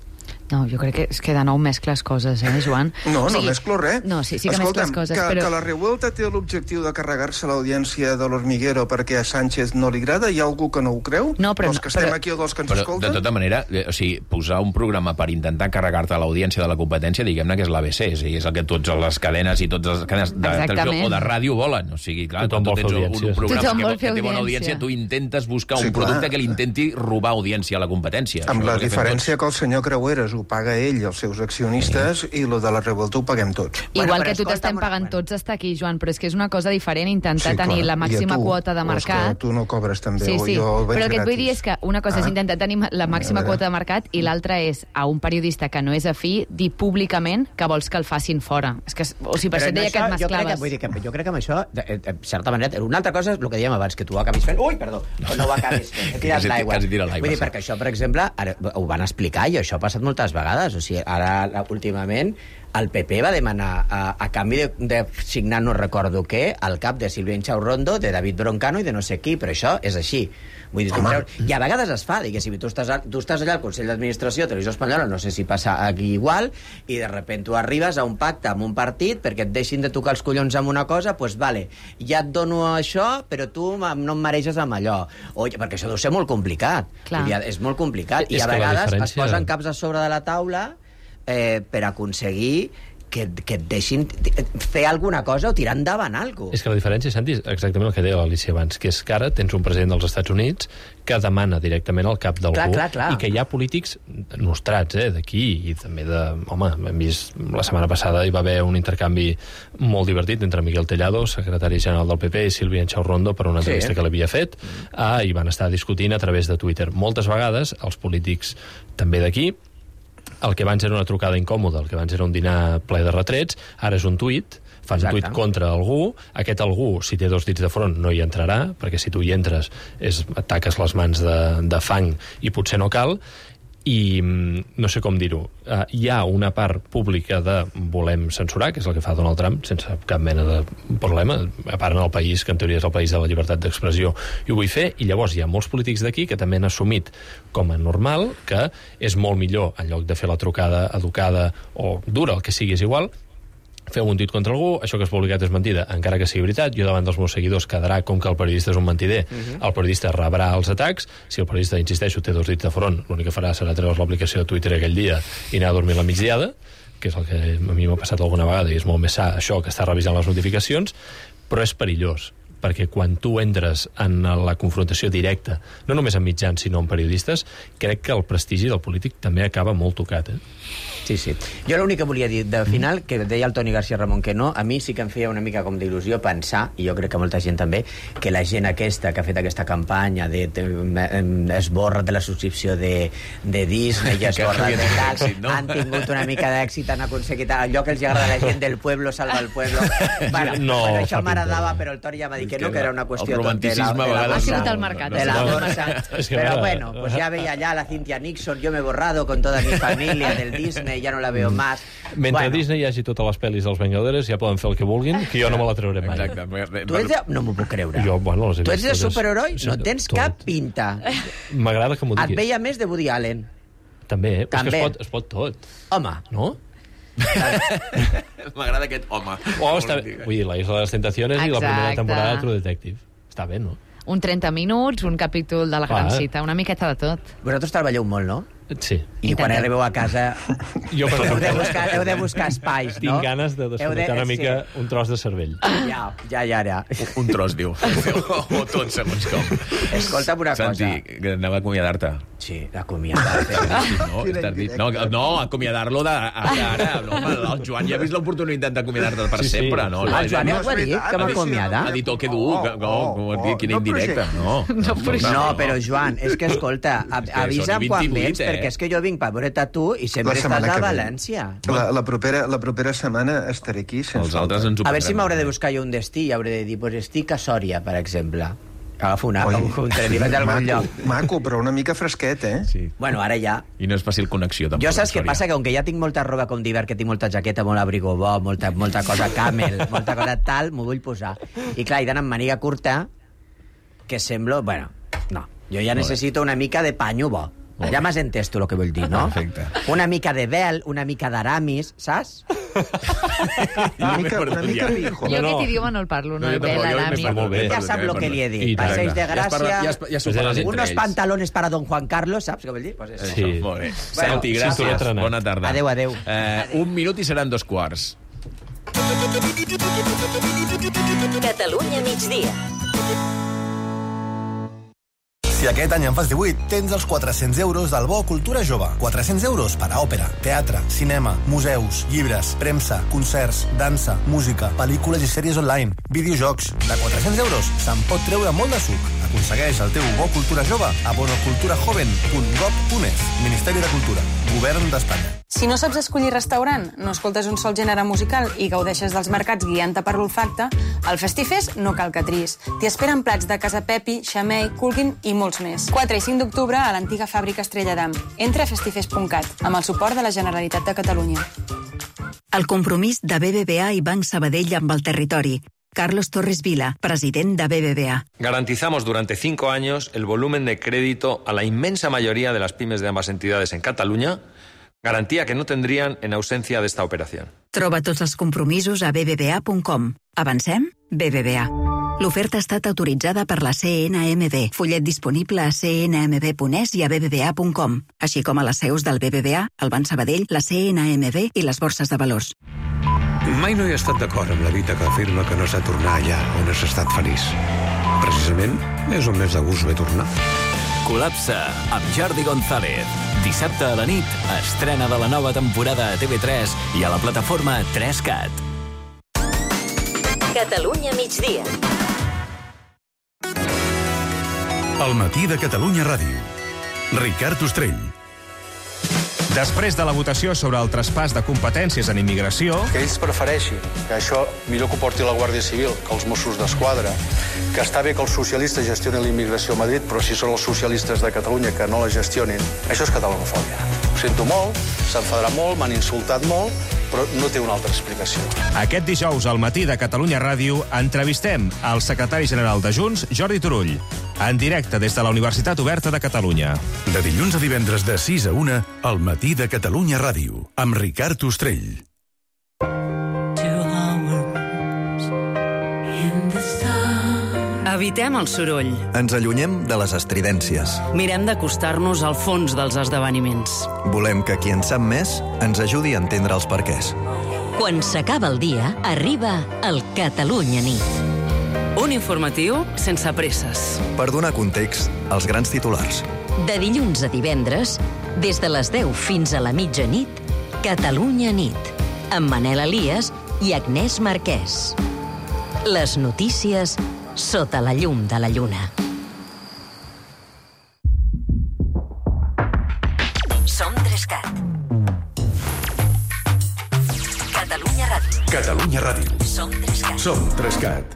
No, jo crec que és que de nou mescles coses, eh, Joan? No, O sigui, no mesclo res. No, sí, sí que Escolta'm, mescles coses, que, però... que la Revuelta té l'objectiu de carregar-se l'audiència de l'Hormiguero perquè a Sánchez no li agrada? Hi ha algú que no ho creu? No, però dels no, que estem però- aquí o dels que ens Però, escolten? de tota manera, eh, o sigui, posar un programa per intentar carregar-te l'audiència de la competència, diguem-ne que és l'A B C, o sigui, és el que totes les cadenes i totes les cadenes de Exactament. televisió o de ràdio volen. O sigui, clar, Tothom quan tu vol tens fer un, audiència, un sí. programa Tothom vol que, fer que té bona audiència. audiència, tu intentes buscar Sí, un clar. producte que li intenti robar audiència a la competència. Amb Això la és el que fem diferència que el senyor Creueres ho paga ell, els seus accionistes, i lo de la Revuelta ho paguem tots. Igual Bueno, que però tu t'estem escolta'm, pagant bueno. tots estar aquí, Joan, però és que és una cosa diferent intentar Sí, tenir clar. la I a màxima tu? quota de O és que mercat. tu no cobres també, Sí, o sí. jo el veig Però el que et vull gratis. dir és que una cosa és Ah. intentar tenir la màxima A veure. quota de mercat i l'altra és a un periodista que no és afí dir públicament que vols que el facin fora. És que, o sigui, per Però això et deia en que et això, jo crec que, mesclaves. vull dir que, jo crec que amb això, de, de, de certa manera, una altra cosa és el que dèiem abans, que tu ho acabis fent... Ui, perdó, o no ho acabis fent. He tirat Quasi- l'aigua. quasi tira l'aigua, Vull dir, sí. perquè això, per exemple, ara, ho van explicar i això ha passat moltes vegades. O sigui, ara, la- últimament, el P P va demanar, a, a canvi de, de signar no recordo què, al cap de Silvia Inchaurrondo, de David Broncano i de no sé qui, però això és així. Vull dir, tu treus, i a vegades es fa, diguéssim, tu estàs, a, tu estàs allà al Consell d'Administració de Televisió Espanyola, no sé si passa aquí igual, i de repente tu arribes a un pacte amb un partit perquè et deixin de tocar els collons amb una cosa, doncs pues vale, ja et dono això, però tu m- no em mereixes amb allò. Oi, perquè això deu ser molt complicat. Clar. Vull dir, és molt complicat. És I a que la vegades es diferència- posen caps a sobre de la taula eh, per aconseguir que, que et deixin fer alguna cosa o tirar endavant alguna És cosa. que la diferència, Santi, és exactament el que deia l'Alicia abans, que és que ara tens un president dels Estats Units que demana directament al cap d'algú Clar, clar, clar. i que hi ha polítics nostrats, eh, d'aquí i també de... Home, hem vist la setmana passada hi va haver un intercanvi molt divertit entre Miguel Tellado, secretari general del P P, i Silvia Inchaurrondo per una entrevista Sí. que l'havia fet, ah, i van estar discutint a través de Twitter. Moltes vegades els polítics també d'aquí, el que abans era una trucada incòmoda, el que abans era un dinar ple de retrets, ara és un tuit, fan un Exacte. tuit contra algú, aquest algú, si té dos dits de front, no hi entrarà, perquè si tu hi entres és, et taques les mans de, de fang i potser no cal, i mm, no sé com dir-ho, uh, hi ha una part pública de volem censurar, que és el que fa Donald Trump, sense cap mena de problema, a part en el país, que en teoria és el país de la llibertat d'expressió, i ho vull fer, i llavors hi ha molts polítics d'aquí que també han assumit com a normal que és molt millor, en lloc de fer la trucada educada o dura, el que sigui és igual, feu un tuit contra algú, això que has publicat és mentida, encara que sigui veritat, jo davant dels meus seguidors quedarà com que el periodista és un mentider, uh -huh. el periodista rebrà els atacs, si el periodista, insisteixo, té dos dits de front, l'únic que farà serà treure l'aplicació de Twitter aquell dia i anar a dormir a la migdiada, que és el que a mi m'ha passat alguna vegada i és molt més sa això que està revisant les notificacions, però és perillós, perquè quan tu entres en la confrontació directa, no només amb mitjans, sinó amb periodistes, crec que el prestigi del polític també acaba molt tocat, eh? Sí, sí. Jo l'únic que volia dir de final, que deia el Toni García Ramon que no, a mi sí que em feia una mica com d'il·lusió pensar, i jo crec que molta gent també, que la gent aquesta que ha fet aquesta campanya de, de, de esborra de la subscripció de, de Disney i esborra de tal, èxit, no? han tingut una mica d'èxit, han aconseguit allò que els agrada a la gent del pueblo, salva el pueblo. Bueno, No, bueno fa això m'agradava, pinta. però el Toni ja m'ha dit És que que no, que era una el qüestió romanticisme de la, a de la vegades Ha sigut massa- el mercat. de la No, massa. és que Però ara- bueno, pues ya veía ya la Cynthia Nixon, yo me he borrado con toda mi familia del Disney, ya no la veo más. Mentre Bueno, a Disney hi hagi totes les pel·lis dels Vengadores, ja poden fer el que vulguin, que jo no me la trauré mai. Exacte. tu ets de... No m'ho puc creure. Jo, bueno, les he tu ets vist de totes. superheroi? Sí, No tens tot. cap pinta. M'agrada que m'ho Et diguis. veia més de Woody Allen. També, eh? Però és També. que es pot, es pot tot, Home, no? M'agrada aquest home. O està bé. Vull dir, la Isla de les Tentaciones i la primera Exacte. temporada de True Detective. Està bé, no? Un trenta minuts, un capítol de la gran Clar. cita, una miqueta de tot. vosaltres treballeu molt, no? Sí. I quan Intentem. arribeu a casa Jo, per heu de exemple, buscar, heu de buscar espais, no? tinc ganes de Heu desconnectar una mica un tros de cervell. Ja, ja, ja, ja. Un tros, diu. O tot, segons com. Escolta'm una Santi, cosa. que anava a acomiadar-te. Sí, acomiadar-te. No, estàs dit. No, no acomiadar-lo d'ara. No, home, el Joan ja ha vist l'oportunitat d'acomiadar-te per Sí, sí. sempre, no? El Joan No, ja és ho ha dit, veritat, que no, m'acomiada. Ha dit, oh, que dur, que, no, Oh, oh, quina no indirecta. No, No, però No, però Joan, és que escolta, a- que avisa'm són quan vint-i-vuit, vens, eh? perquè és que jo vinc per veure't a tu i sempre La estàs setmana a que ve. València. La, la, propera, la propera setmana estaré aquí sense Els altres ens ho A veure si prendrem. m'hauré de buscar jo un destí i hauré de dir, pues estic a Sòria, per exemple. Agafo una, Oi, un, un tren i vaig a algun lloc. maco, maco, però una mica fresquet, eh? Sí. Bueno, ara ja. I no és fàcil connexió, tampoc. Jo saps què Sòria. passa? Que com que ja tinc molta roba com d'hivern, que tinc molta jaqueta, molt abrigo bo, molta, molta cosa camel, molta cosa tal, m'ho vull posar. I clar, he d'anar amb màniga curta, que semblo... Bueno, no. Jo ja necessito una mica de panyo bo. Ja m'has entès tu el que vull dir, no? Perfecte. Una mica de vel, una mica d'aramis, saps? Una mica, una mica pijo. Jo aquest idioma no el parlo, no, el vel, aramis. Ja sap el que li he dit. Passeig de Gràcia, unos pantalones para don Juan Carlos, saps què vull dir? Pues eso. Sí. Molt bé. Santi, gràcies. Bona tarda. Adéu, adéu. Eh, un minut i seran dos quarts. Catalunya migdia. Si aquest any en fas divuit, tens els quatre-cents euros del Bo Cultura Jove. quatre-cents euros per a òpera, teatre, cinema, museus, llibres, premsa, concerts, dansa, música, pel·lícules i sèries online, videojocs. De quatre-cents euros se'n pot treure molt de suc. Aconsegueix el teu Bo Cultura Jove a bonoculturajoven punt gov punt es. Ministeri de Cultura. Govern d'Espanya. Si no saps escollir restaurant, no escoltes un sol gènere musical i gaudeixes dels mercats guiant-te per l'olfacte, al Festifes no cal que tris. T'hi esperen plats de Casa Pepi, Xamei, Culkin i molts més. quatre i cinc d'octubre a l'antiga fàbrica Estrella d'Am. Entra a festifes punt cat, amb el suport de la Generalitat de Catalunya. El compromís de B B V A i Banc Sabadell amb el territori. Carlos Torres Vila, president de B B V A. Garantizamos durante cinco años el volumen de crédito a la inmensa mayoría de las pymes de ambas entidades en Cataluña, garantía que no tendrían en ausencia de esta operación. Troba tots els compromisos a b b v a punt com. Avancem? B B V A. L'oferta ha estat autoritzada per la C N M V. Follet disponible a c n m v punt es i a b b v a punt com, així com a les seus del B B V A, el Banc Sabadell, la C N M V i les borses de valors. Mai no he estat d'acord amb la dita que afirma que no s'ha tornar allà on has estat feliç. Precisament és on més de gust ve tornar. Col·lapse amb Jordi González. Dissabte a la nit, estrena de la nova temporada a T V tres i a la plataforma tres cat. Catalunya migdia. El matí de Catalunya Ràdio. Ricard Ostrell. Després de la votació sobre el traspàs de competències en immigració... Que ells prefereixin, que això millor que ho porti la Guàrdia Civil que els Mossos d'Esquadra, que està bé que els socialistes gestionen la immigració a Madrid, però si són els socialistes de Catalunya que no la gestionin, això és catalanofòbia. Ho sento molt, s'enfadarà molt, m'han insultat molt, però no té una altra explicació. Aquest dijous al matí de Catalunya Ràdio entrevistem el secretari general de Junts, Jordi Turull, en directe des de la Universitat Oberta de Catalunya. De dilluns a divendres de sis a una, al matí de Catalunya Ràdio, amb Ricard Ostrell. Evitem el soroll. Ens allunyem de les estridències. Mirem d'acostar-nos al fons dels esdeveniments. Volem que qui en sap més ens ajudi a entendre els perquès. Quan s'acaba el dia, arriba el Catalunya nit. Un informatiu sense presses. Per donar context als grans titulars. De dilluns a divendres, des de les deu fins a la mitjanit, Catalunya nit, amb Manel Elias i Agnès Marquès. Les notícies sota la llum de la lluna. Som tres cat. Catalunya Ràdio. Catalunya Ràdio. Som tres cat. Som tres cat.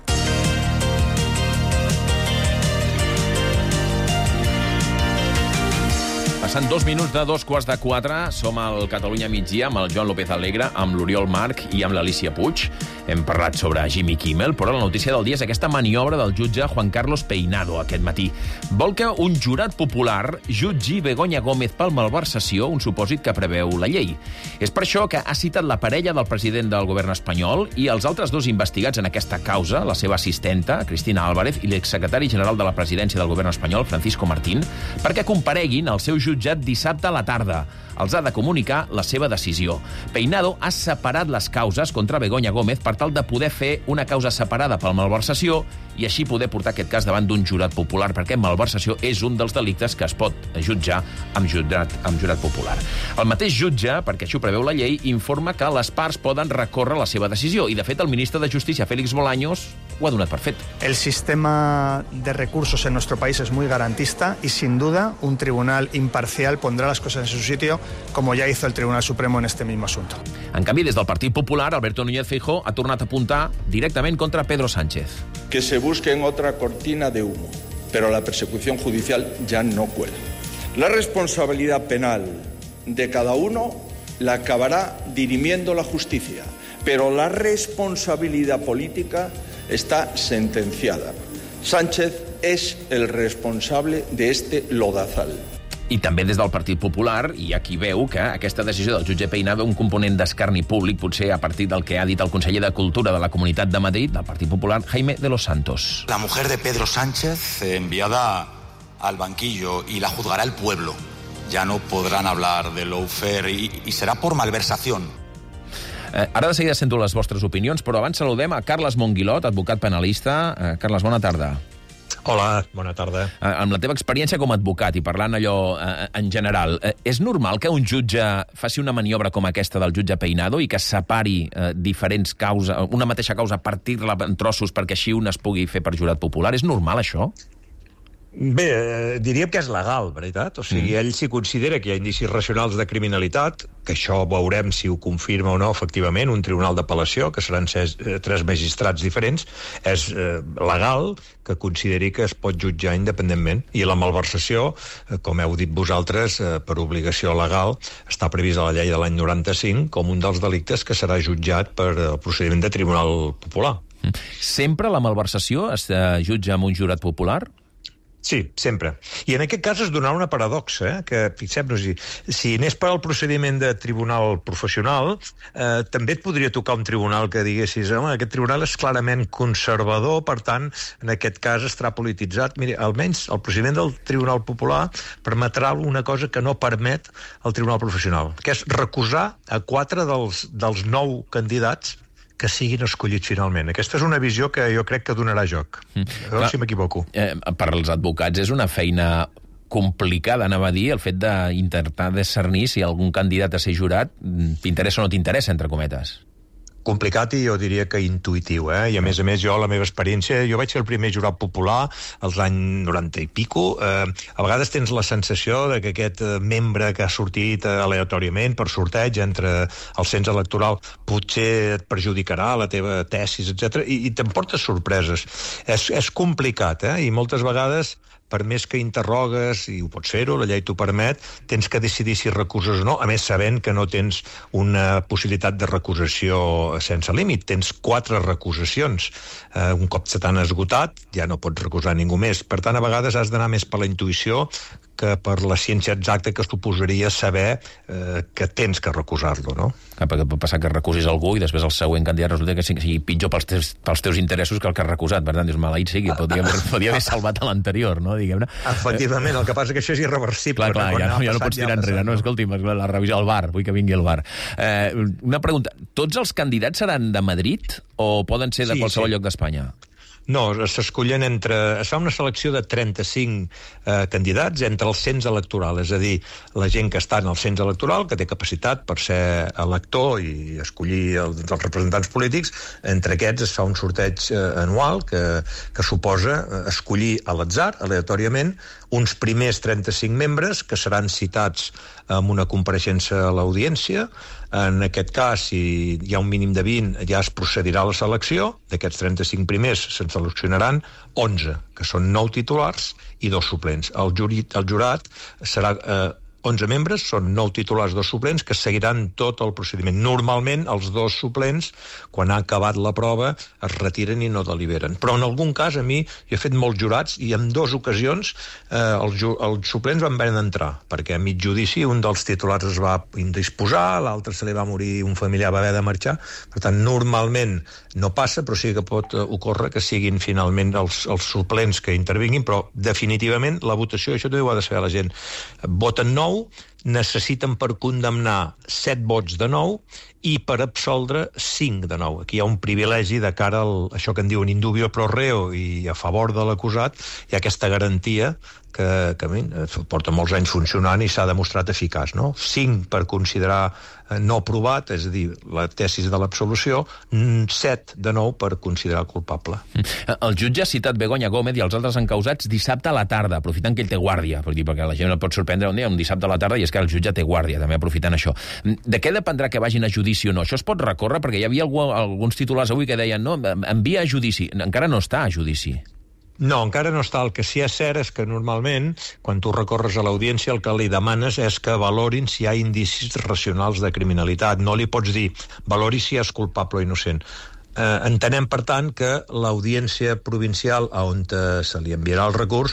Passant dos minuts de dos quarts de quatre, som al Catalunya migdia amb el Joan López Alegre, amb l'Oriol Marc i amb l'Alícia Puig. Hem parlat sobre Jimmy Kimmel, però la notícia del dia és aquesta maniobra del jutge Juan Carlos Peinado aquest matí. Vol que un jurat popular jutgi Begoña Gómez per malversació, un supòsit que preveu la llei. És per això que ha citat la parella del president del govern espanyol i els altres dos investigats en aquesta causa, la seva assistenta, Cristina Álvarez, i l'exsecretari general de la presidència del govern espanyol, Francisco Martín, perquè compareguin al seu jutjat dissabte a la tarda. Els ha de comunicar la seva decisió. Peinado ha separat les causes contra Begoña Gómez per tal de poder fer una causa separada per malversació i així poder portar aquest cas davant d'un jurat popular, perquè malversació és un dels delictes que es pot jutjar amb jurat, amb jurat popular. El mateix jutge, perquè això ho preveu la llei, informa que les parts poden recórrer la seva decisió i, de fet, el ministre de Justícia, Félix Bolaños, ho ha donat per fet. El sistema de recursos en nuestro país es muy garantista y, sin duda, un tribunal imparcial pondrá las cosas en su sitio, como ya hizo el Tribunal Supremo en este mismo asunto. En canvi, des del Partit Popular, Alberto Núñez Feijóo ha tornat a apuntar directament contra Pedro Sánchez. Que se busquen otra cortina de humo, pero la persecución judicial ya no cuela. La responsabilidad penal de cada uno la acabará dirimiendo la justicia, pero la responsabilidad política está sentenciada. Sánchez es el responsable de este lodazal. I també des del Partit Popular hi ha qui veu que aquesta decisió del jutge Peinado un component d'escarni públic, potser a partir del que ha dit el conseller de Cultura de la Comunitat de Madrid, del Partit Popular, Jaime de los Santos. La mujer de Pedro Sánchez, enviada al banquillo, y la juzgará el pueblo. Ya no podrán hablar de lawfare y, y será por malversación. Eh, ara de seguida sento les vostres opinions, però abans saludem a Carles Monguilot, advocat penalista. Eh, Carles, bona tarda. Hola, bona tarda. Eh, amb la teva experiència com a advocat i parlant allò eh, en general, eh, és normal que un jutge faci una maniobra com aquesta del jutge Peinado i que separi eh, diferents causes, una mateixa causa, partir-la en trossos perquè així un es pugui fer per jurat popular? És normal, això? Bé, eh, diríem que és legal, veritat? O sigui, mm. ell si considera que hi ha indicis racionals de criminalitat, que això veurem si ho confirma o no, efectivament, un tribunal d'apel·lació, que seran ses, eh, tres magistrats diferents, és eh, legal que consideri que es pot jutjar independentment. I la malversació, eh, com heu dit vosaltres, eh, per obligació legal, està previst a la llei de l'any noranta-cinc com un dels delictes que serà jutjat per el procediment de tribunal popular. Mm. Sempre la malversació es eh, jutja amb un jurat popular? Sí, sempre. I en aquest cas es donarà una paradoxa, eh? Que fixem-nos-hi, si anés per al procediment de tribunal professional, eh, també et podria tocar un tribunal que diguessis, home, aquest tribunal és clarament conservador, per tant, en aquest cas estarà polititzat. Mira, almenys el procediment del Tribunal Popular permetrà una cosa que no permet el Tribunal Professional, que és recusar a quatre dels, dels nou candidats que siguin escollits finalment. Aquesta és una visió que jo crec que donarà joc. Mm. A veure si m'equivoco. Eh, per als advocats és una feina complicada, anava a dir, el fet d'intentar discernir si algun candidat a ser jurat t'interessa o no t'interessa, entre cometes. Complicat i jo diria que intuïtiu, eh? I a més a més jo, la meva experiència, jo vaig ser el primer jurat popular als anys noranta i pico, eh, a vegades tens la sensació de que aquest membre que ha sortit aleatòriament per sorteig entre el cens electoral potser et perjudicarà la teva tesis, etcètera, i, i t'emportes sorpreses. És, és complicat, eh? I moltes vegades per més que interrogues, i ho pots fer-ho, la llei t'ho permet, tens que decidir si recuses o no, a més sabent que no tens una possibilitat de recusació sense límit. Tens quatre recusacions. Eh, un cop se t'han esgotat, ja no pots recusar ningú més. Per tant, a vegades has d'anar més per la intuïció que per la ciència exacta que suposaria saber eh, que tens que recusar-lo, no? Ah, perquè pot passar que recusis algú i després el següent candidat resulta que sigui pitjor pels teus, pels teus interessos que el que has recusat. Per tant, dius, maleït sigui, podria haver, podria haver salvat a l'anterior, no? Diguem-ne. Efectivament, el que passa que això és irreversible. Clar, clar, ja, no, ja no pots tirar enrere. No, escolti'm, la revisió al bar, vull que vingui al bar. Eh, una pregunta, tots els candidats seran de Madrid o poden ser de sí, qualsevol sí. lloc d'Espanya? No, s'escollen entre... Es fa una selecció de trenta-cinc eh, candidats entre el cens electoral, és a dir, la gent que està en el cens electoral, que té capacitat per ser elector i escollir els, els representants polítics, entre aquests es fa un sorteig eh, anual que, que suposa escollir a l'atzar, aleatòriament, uns primers trenta-cinc membres que seran citats amb una compareixença a l'audiència. En aquest cas, si hi ha un mínim de vint, ja es procedirà a la selecció. D'aquests trenta-cinc primers se'n seleccionaran onze, que són nou titulars i dos suplents. El, jurit, el jurat serà... Eh, onze membres, són nou titulars, dos suplents, que seguiran tot el procediment. Normalment, els dos suplents, quan ha acabat la prova, es retiren i no deliberen. Però en algun cas, a mi, jo he fet molts jurats i en dues ocasions eh, els, els suplents van haver d'entrar, perquè a mig judici un dels titulars es va indisposar, l'altre se li va morir un familiar, va haver de marxar. Per tant, normalment no passa, però sí que pot ocórrer que siguin finalment els, els suplents que intervinguin, però definitivament la votació, això també ho ha de saber la gent, voten nou, necessiten per condemnar set vots de nou i per absoldre cinc de nou. Aquí hi ha un privilegi de cara a això que en diuen indubio pro reo i a favor de l'acusat, hi ha aquesta garantia que, que bé, porta molts anys funcionant i s'ha demostrat eficaç, no? cinc per considerar no aprovat, és a dir, la tesis de l'absolució, set de nou per considerar culpable. El jutge ha citat Begoña Gómez i els altres encausats dissabte a la tarda, aprofitant que ell té guàrdia, perquè la gent no pot sorprendre un dia, un dissabte a la tarda, i és que el jutge té guàrdia, també aprofitant això. De què dependrà que vagin a judici o no? Això es pot recórrer? Perquè hi havia algú, alguns titulars avui que deien, no, envia a judici. Encara no està a judici. No, encara no està. El que sí és cert és que normalment, quan tu recorres a l'audiència, el que li demanes és que valorin si hi ha indicis racionals de criminalitat. No li pots dir, valori si és culpable o innocent. Eh, entenem, per tant, que l'audiència provincial a on se li enviarà el recurs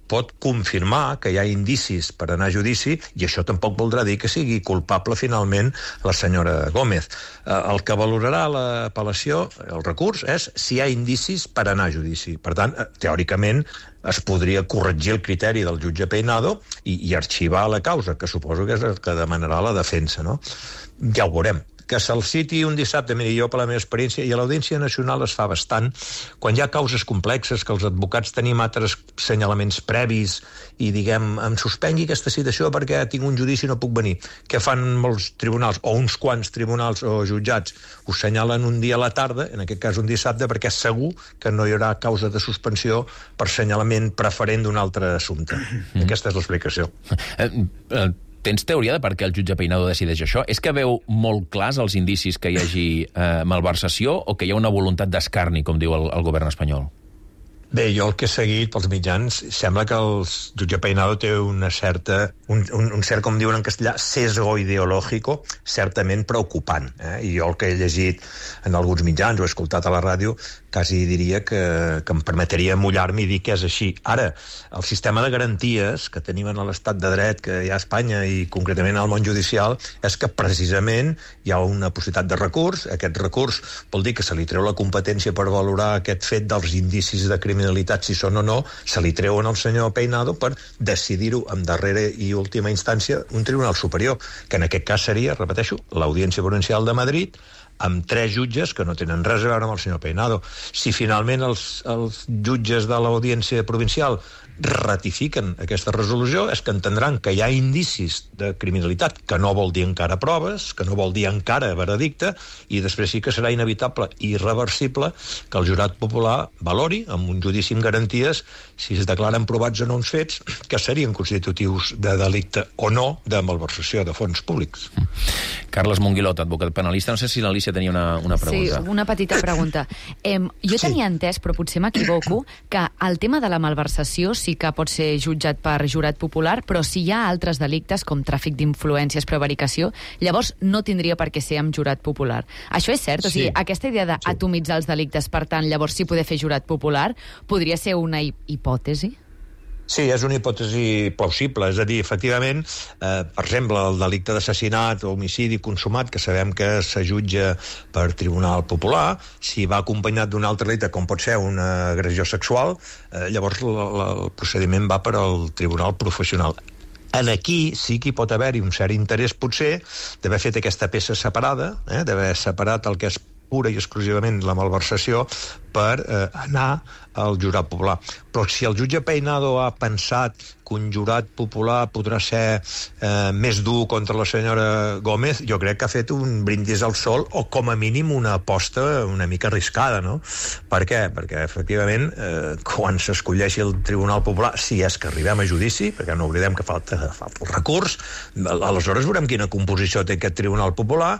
pot confirmar que hi ha indicis per anar a judici, i això tampoc voldrà dir que sigui culpable finalment la senyora Gómez. El que valorarà l'apel·lació, el recurs, és si hi ha indicis per anar a judici. Per tant, teòricament, es podria corregir el criteri del jutge Peinado i, i arxivar la causa, que suposo que és el que demanarà la defensa, no? Ja ho veurem. Que se'l citi un dissabte, miri, jo per la meva experiència, i a l'Audiència Nacional es fa bastant, quan hi ha causes complexes, que els advocats tenim altres senyalaments previs i, diguem, em suspengui aquesta citació perquè tinc un judici i no puc venir. Què fan molts tribunals, o uns quants tribunals o jutjats? Ho senyalen un dia a la tarda, en aquest cas un dissabte, perquè és segur que no hi haurà causa de suspensió per senyalament preferent d'un altre assumpte. Mm. Aquesta és l'explicació. Eh, eh, Tens teoria de per què el jutge Peinado decideix això? És que veu molt clars els indicis que hi hagi eh, malversació o que hi ha una voluntat d'escarni, com diu el, el govern espanyol? Bé, jo el que he seguit pels mitjans, sembla que el jutge Peinado té una certa, un, un, un cert, com diuen en castellà, sesgo ideològico, certament preocupant. Eh? I jo el que he llegit en alguns mitjans o he escoltat a la ràdio, quasi diria que, que em permetria mullar-me i dir que és així. Ara, el sistema de garanties que tenim en l'estat de dret que hi ha a Espanya i concretament al món judicial és que precisament hi ha una possibilitat de recurs. Aquest recurs vol dir que se li treu la competència per valorar aquest fet dels indicis de criminalitat, si són o no, se li treuen al senyor Peinado per decidir-ho en darrera i última instància un tribunal superior, que en aquest cas seria, repeteixo, l'Audiència Provincial de Madrid, amb tres jutges que no tenen res a veure amb el senyor Peinado. Si finalment els, els jutges de l'Audiència Provincial ratifiquen aquesta resolució, és que entendran que hi ha indicis de criminalitat, que no vol dir encara proves, que no vol dir encara veredicte, i després sí que serà inevitable i irreversible que el jurat popular valori, amb un judici amb garanties, si es declaren provats o no uns fets que serien constitutius de delicte o no de malversació de fons públics. Carles Monguilot, advocat penalista. No sé si l'Alícia tenia una, una pregunta. Sí, una petita pregunta. Eh, jo sí. tenia entès, però potser m'equivoco, que el tema de la malversació sí que pot ser jutjat per jurat popular, però si hi ha altres delictes com tràfic d'influències, prevaricació, llavors no tindria per què ser amb jurat popular. Això és cert? O sigui, sí. aquesta idea d'atomitzar els delictes, per tant, llavors sí poder fer jurat popular, podria ser una hipòtesi? Sí, és una hipòtesi plausible. És a dir, efectivament, eh, per exemple, el delicte d'assassinat o homicidi consumat, que sabem que se jutja per tribunal popular, si va acompanyat d'un altre delicte, com pot ser una agressió sexual, eh, llavors l, l, el procediment va per al tribunal professional. En aquí sí que hi pot haver-hi un cert interès, potser, d'haver fet aquesta peça separada, eh, d'haver separat el que és pura i exclusivament la malversació per eh, anar al jurat popular. Però si el jutge Peinado ha pensat que un jurat popular podrà ser eh, més dur contra la senyora Gómez, jo crec que ha fet un brindis al sol o com a mínim una aposta una mica arriscada, no? Per què? Perquè efectivament eh, quan s'escolleixi el Tribunal Popular, si és que arribem a judici, perquè no oblidem que falta, falta el recurs, aleshores veurem quina composició té aquest Tribunal Popular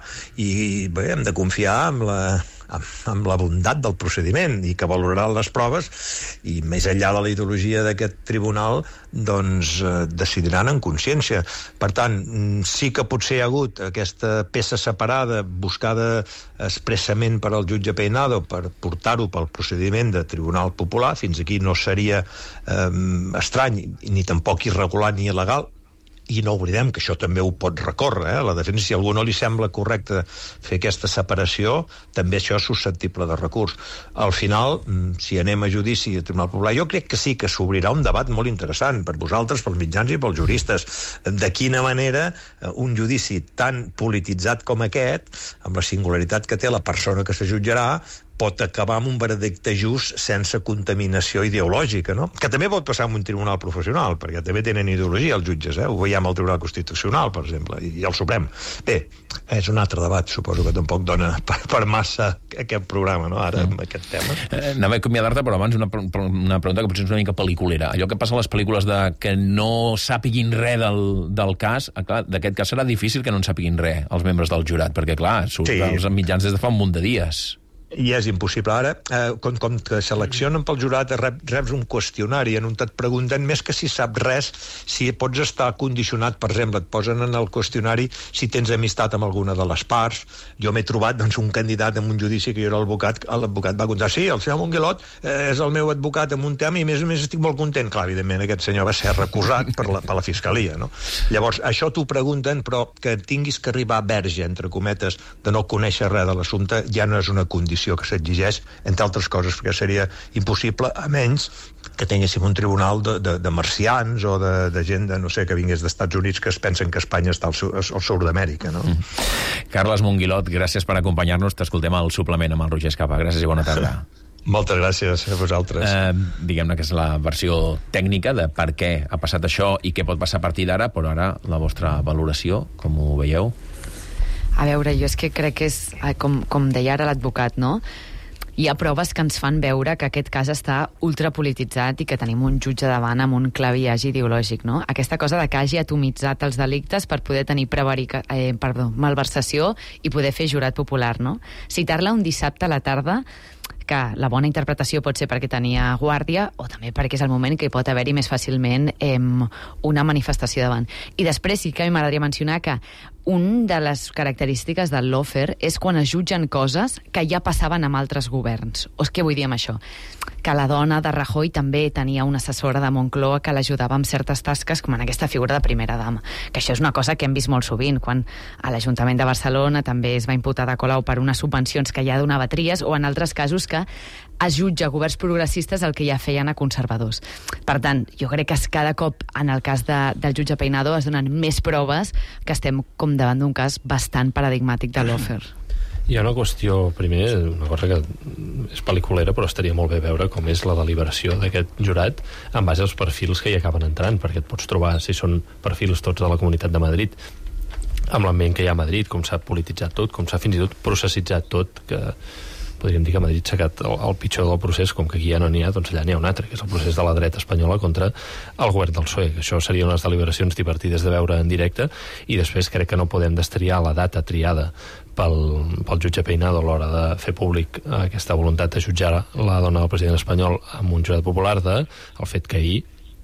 i bé, hem de confiar en la amb la bondat del procediment i que valorarà les proves i més enllà de la ideologia d'aquest tribunal doncs eh, decidiran en consciència. Per tant, sí que potser hi ha hagut aquesta peça separada buscada expressament per al jutge Peinado per portar-ho pel procediment de Tribunal Popular. Fins aquí no seria eh, estrany ni tampoc irregular ni il·legal. I no oblidem que això també ho pot recórrer, eh? La defensa, si a algú no li sembla correcte fer aquesta separació, també això és susceptible de recurs. Al final, si anem a judici al Tribunal Popular, jo crec que sí que s'obrirà un debat molt interessant per vosaltres, pels mitjans i pels juristes. De quina manera un judici tan polititzat com aquest, amb la singularitat que té la persona que se jutjarà, pot acabar amb un veredicte just sense contaminació ideològica, no? Que també pot passar amb un tribunal professional, perquè també tenen ideologia els jutges, eh? Ho veiem al Tribunal Constitucional, per exemple, i al Suprem. Bé, és un altre debat, suposo que tampoc dona per, per massa aquest programa, no?, ara, amb aquest tema. Eh, anava a acomiadar-te, però abans una, una pregunta que potser és una mica pel·liculera. Allò que passa a les pel·lícules de que no sàpiguin res del, del cas, clar, d'aquest cas serà difícil que no en sàpiguin res els membres del jurat, perquè, clar, surt sí. als mitjans des de fa un munt de dies. i és impossible. Ara, eh, com, com que seleccionen pel jurat, rep, reps un qüestionari en on et pregunten més que si saps res, si pots estar condicionat, per exemple, et posen en el qüestionari si tens amistat amb alguna de les parts. Jo m'he trobat doncs, un candidat en un judici que jo era l'advocat, l'advocat va contar, sí, el senyor Monguilot eh, és el meu advocat en un tema i a més a més estic molt content. Clar, evidentment, aquest senyor va ser recusat per la, per la fiscalia, no? Llavors, això t'ho pregunten, però que tinguis que arribar a verge, entre cometes, de no conèixer res de l'assumpte, ja no és una condició que s'exigeix, entre altres coses, perquè seria impossible, a menys que tinguéssim un tribunal de, de, de marcians o de, de gent, de, no sé, que vingués d'Estats Units que es pensen que Espanya està al, su, al sud d'Amèrica, no? Mm. Carles Monguilot, gràcies per acompanyar-nos. T'escoltem al suplement amb el Roger Escapa. Gràcies i bona tarda. Moltes gràcies a vosaltres. Eh, diguem-ne que és la versió tècnica de per què ha passat això i què pot passar a partir d'ara, però ara la vostra valoració, com ho veieu? A veure, jo és que crec que és, com, com deia ara l'advocat, no? Hi ha proves que ens fan veure que aquest cas està ultrapolititzat i que tenim un jutge davant amb un clar biaix ideològic, no? Aquesta cosa de que hagi atomitzat els delictes per poder tenir prevarica, eh, perdó, malversació i poder fer jurat popular, no? Citar-la un dissabte a la tarda, que la bona interpretació pot ser perquè tenia guàrdia o també perquè és el moment que hi pot haver-hi més fàcilment eh, una manifestació davant. I després sí que m'agradaria mencionar que una de les característiques del lawfare és quan es jutgen coses que ja passaven amb altres governs. O què vull dir amb això? Que la dona de Rajoy també tenia una assessora de Moncloa que l'ajudava amb certes tasques, com en aquesta figura de primera dama. Que això és una cosa que hem vist molt sovint, quan a l'Ajuntament de Barcelona també es va imputar de Colau per unes subvencions que ja donava Trias, o en altres casos que es jutja governs progressistes el que ja feien a conservadors. Per tant, jo crec que cada cop, en el cas de, del jutge Peinado, es donen més proves que estem com davant d'un cas bastant paradigmàtic de lawfare. Hi ha una qüestió, primer, una cosa que és pel·liculera, però estaria molt bé veure com és la deliberació d'aquest jurat en base als perfils que hi acaben entrant, perquè et pots trobar, si són perfils tots de la Comunitat de Madrid, amb l'ambient que hi ha a Madrid, com s'ha polititzat tot, com s'ha fins i tot processitzat tot, que podríem dir que Madrid s'ha quedat el, el pitjor del procés, com que aquí ja no n'hi ha, doncs allà n'hi ha un altre, que és el procés de la dreta espanyola contra el govern del P S O E. Això serien unes deliberacions divertides de veure en directe, i després crec que no podem destriar la data triada pel, pel jutge Peinado a l'hora de fer públic aquesta voluntat de jutjar la dona del president espanyol amb un jurat popular de el fet que ahir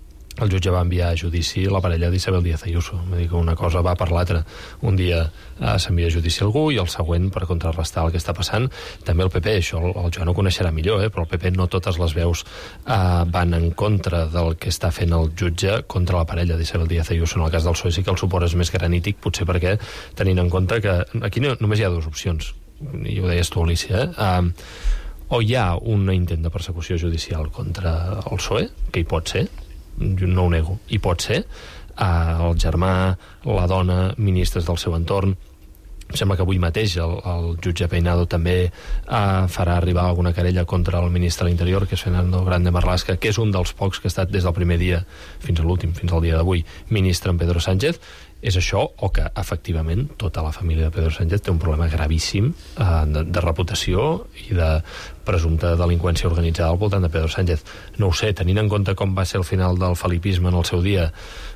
el jutge va enviar a judici la parella d'Isabel Díaz Ayuso. Vull dir que una cosa va per l'altra. Un dia eh, s'envia a judici algú i el següent, per contrarrestar el que està passant, també el P P, això el, el Joan ho coneixerà millor, eh, però el P P no totes les veus eh, van en contra del que està fent el jutge contra la parella d'Isabel Díaz Ayuso. En el cas del P S O E sí que el suport és més granític, potser perquè tenint en compte que aquí no, només hi ha dues opcions, i ho deies tu, Alicia, eh? Uh, o hi ha un intent de persecució judicial contra el P S O E, que hi pot ser, no ho nego, i pot ser eh, el germà, la dona, ministres del seu entorn. Em sembla que avui mateix el, el jutge Peinado també eh, farà arribar alguna querella contra el ministre de l'Interior, que és Fernando Grande Marlaska, que és un dels pocs que ha estat des del primer dia fins a l'últim, fins al dia d'avui, ministre en Pedro Sánchez. És això o que, efectivament, tota la família de Pedro Sánchez té un problema gravíssim eh, de, de reputació i de presumpta delinqüència organitzada al voltant de Pedro Sánchez. No ho sé, tenint en compte com va ser el final del felipisme en el seu dia,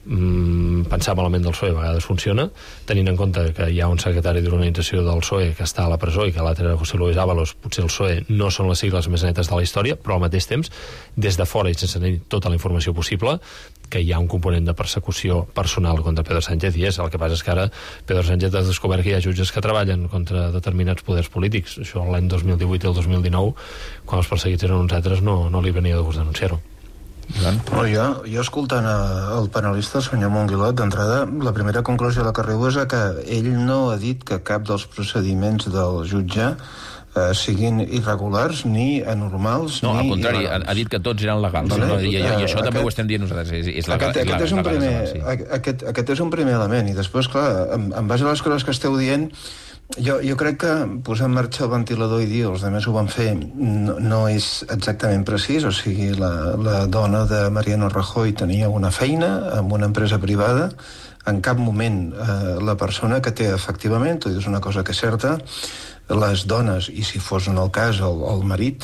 mmm, pensar malament del P S O E a vegades funciona, tenint en compte que hi ha un secretari d'organització del P S O E que està a la presó i que l'altre era José Luis Ábalos, potser el P S O E no són les sigles més netes de la història, però al mateix temps, des de fora i sense tenir tota la informació possible, que hi ha un component de persecució personal contra Pedro Sánchez, i és. El que passa és que ara Pedro Sánchez ha descobert que hi ha jutges que treballen contra determinats poders polítics. Això l'any dos mil divuit i el dos mil dinou, quan els perseguits eren uns altres, no, no li venia de gust denunciar-ho. No, jo, jo escoltant el panelista, el senyor Monguilot, d'entrada, la primera conclusió a la que arribo és que ell no ha dit que cap dels procediments del jutge Uh, siguin irregulars ni anormals. No, ni al contrari, ha, ha dit que tots eren legals. Vale? No? I, i, I això uh, també aquest, ho estem dient nosaltres. És, és la, aquest, aquest, és un primer, sí. aquest, aquest és un primer element. I després, clar, en, en base a les coses que esteu dient, jo, jo crec que posar en marxa el ventilador i dir els altres ho van fer no, no és exactament precís. O sigui, la, la dona de Mariano Rajoy tenia una feina amb una empresa privada. En cap moment eh, la persona que té efectivament, tu dius una cosa que és certa, les dones, i si fos en el cas el, el marit,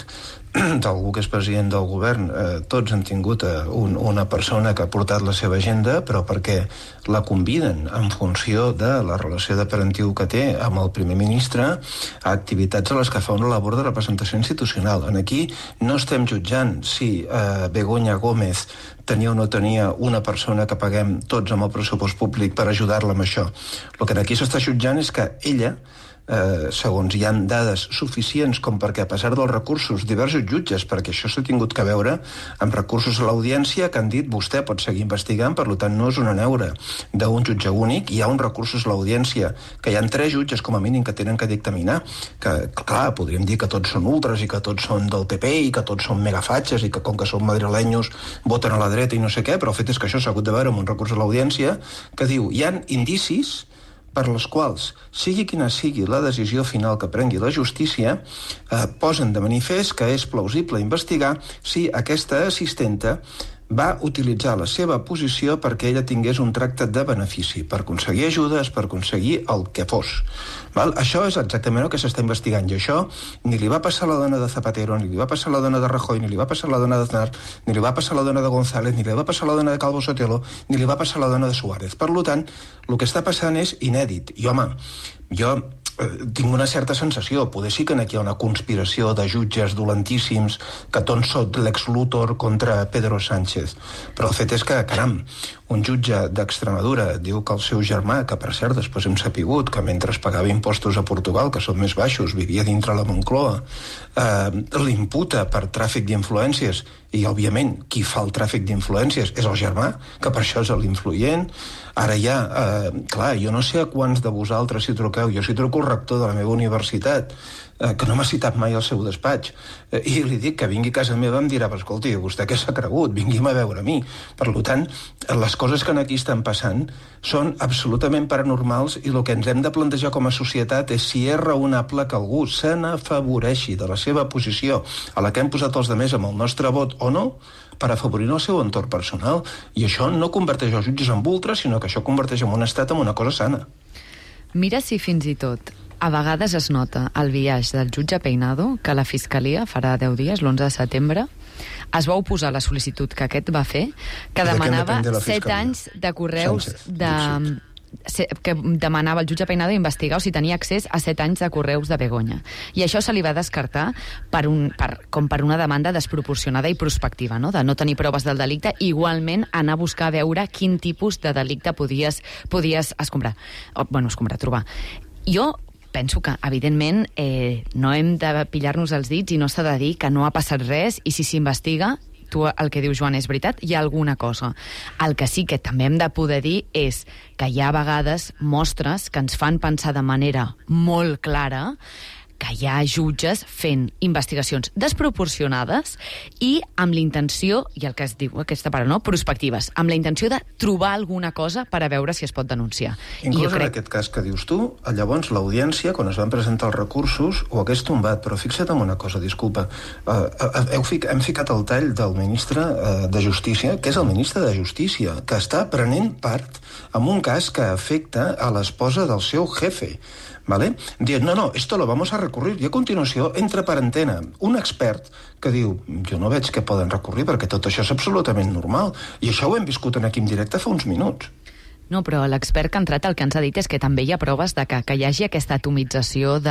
d'algú que és president del govern, eh, tots han tingut eh, un, una persona que ha portat la seva agenda, però perquè la conviden en funció de la relació de parentiu que té amb el primer ministre a activitats a les que fa una labor de representació institucional. En aquí no estem jutjant si eh, Begoña Gómez tenia o no tenia una persona que paguem tots amb el pressupost públic per ajudar-la amb això. El que aquí s'està jutjant és que ella, Eh, segons hi ha dades suficients com perquè, a pesar dels recursos, diversos jutges, perquè això s'ha tingut que veure amb recursos a l'audiència que han dit vostè pot seguir investigant, per tant no és una neura d'un jutge únic, hi ha uns recursos a l'audiència, que hi ha tres jutges com a mínim que tenen que dictaminar, que clar, podríem dir que tots són ultras i que tots són del P P i que tots són megafatxes i que com que són madrilenyos voten a la dreta i no sé què, però el fet és que això s'ha hagut de veure amb un recurs a l'audiència que diu hi ha indicis per les quals, sigui quina sigui la decisió final que prengui la justícia, eh, posen de manifest que és plausible investigar si aquesta assistenta va utilitzar la seva posició perquè ella tingués un tracte de benefici, per aconseguir ajudes, per aconseguir el que fos. Val? Això és exactament el que s'està investigant, i això ni li va passar a la dona de Zapatero, ni li va passar a la dona de Rajoy, ni li va passar a la dona de Aznar, ni li va passar a la dona de González, ni li va passar a la dona de Calvo Sotelo, ni li va passar a la dona de Suárez. Per tant, el que està passant és inèdit. I, home, jo tinc una certa sensació, poder sí que aquí hi ha una conspiració de jutges dolentíssims que tots són l'ex Luthor contra Pedro Sánchez, però el fet és que, caram, un jutge d'Extremadura diu que el seu germà, que per cert després hem sapigut que mentre pagava impostos a Portugal, que són més baixos, vivia dintre la Moncloa, eh, l'imputa per tràfic d'influències, i òbviament qui fa el tràfic d'influències és el germà, que per això és l'influent. Ara ja, eh, clar, jo no sé a quants de vosaltres si truqueu, jo si truco el rector de la meva universitat, eh, que no m'ha citat mai al seu despatx, eh, i li dic que vingui a casa meva, em dirà, escolti, vostè què s'ha cregut? Vingui'm a veure a mi. Per tant, les coses que aquí estan passant són absolutament paranormals, i el que ens hem de plantejar com a societat és si és raonable que algú se n'afavoreixi de la seva posició a la que hem posat els demés amb el nostre vot o no, per afavorir el seu entorn personal. I això no converteix els jutges en ultres, sinó que això converteix en un estat en una cosa sana. Mira si fins i tot a vegades es nota el biaix del jutge Peinado, que la Fiscalia farà deu dies, l'onze de setembre, es va oposar a la sol·licitud que aquest va fer, que demanava set anys de correus de... que demanava el jutge Peinado investigar o si tenia accés a set anys de correus de Begoña. I això se li va descartar per un, per, com per una demanda desproporcionada i prospectiva, no? De no tenir proves del delicte, igualment anar a buscar a veure quin tipus de delicte podies, podies escombrar, o, bueno, escombrar, trobar. Jo penso que, evidentment, eh, no hem de pillar-nos els dits i no s'ha de dir que no ha passat res, i si s'investiga, tu el que diu Joan és veritat, hi ha alguna cosa. El que sí que també hem de poder dir és que hi ha a vegades mostres que ens fan pensar de manera molt clara que hi ha jutges fent investigacions desproporcionades i amb la intenció, i el que es diu aquesta paraula, no? Prospectives, amb la intenció de trobar alguna cosa per a veure si es pot denunciar. Inclús I jo crec... en aquest cas que dius tu, llavors l'audiència, quan es van presentar els recursos, ho hagués tombat, però fixa't en una cosa, disculpa, uh, uh, heu fic... hem ficat el tall del ministre uh, de Justícia, que és el ministre de Justícia, que està prenent part en un cas que afecta a l'esposa del seu jefe, ¿vale? Dient, no, no, esto lo vamos a recurrir. I a continuació entra per antena un expert que diu, jo no veig que poden recurrir perquè tot això és absolutament normal. I això ho hem viscut aquí en directe fa uns minuts. No, però l'expert que ha entrat el que ens ha dit és que també hi ha proves de que, que hi hagi aquesta atomització de,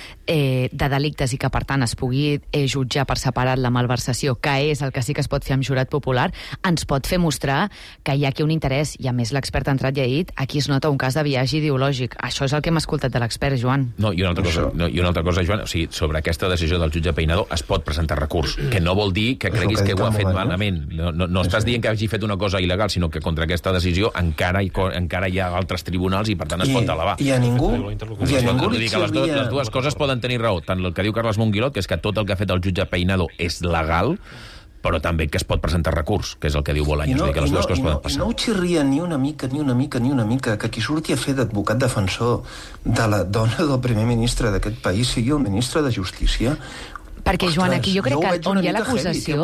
eh, de delictes i que, per tant, es pugui eh, jutjar per separat la malversació, que és el que sí que es pot fer amb jurat popular, ens pot fer mostrar que hi ha aquí un interès. I, a més, l'expert ha entrat i ha dit aquí es nota un cas de viatge ideològic. Això és el que hem escoltat de l'expert, Joan. No, i una altra cosa, no, i una altra cosa Joan, o sigui, sobre aquesta decisió del jutge Peinado es pot presentar recurs, que no vol dir que creguis que, que ho ha fet moment, malament. No, no, no estàs dient que hagi fet una cosa il·legal, sinó que contra aquesta decisió encara hi encara hi ha altres tribunals i, per tant, es I, pot elevar. I a ningú... I a ningú li les, do, les dues coses poden tenir raó. Tant el que diu Carles Monguilot, que és que tot el que ha fet el jutge Peinado és legal, però també que es pot presentar recurs, que és el que diu Bolaños, no, que les dues no, coses poden passar. No ho xirria ni una mica, ni una mica, ni una mica, que qui surti a fer d'advocat defensor de la dona del primer ministre d'aquest país sigui el ministre de Justícia. Perquè, Joan, aquí jo crec jo que on hi ha l'acusació...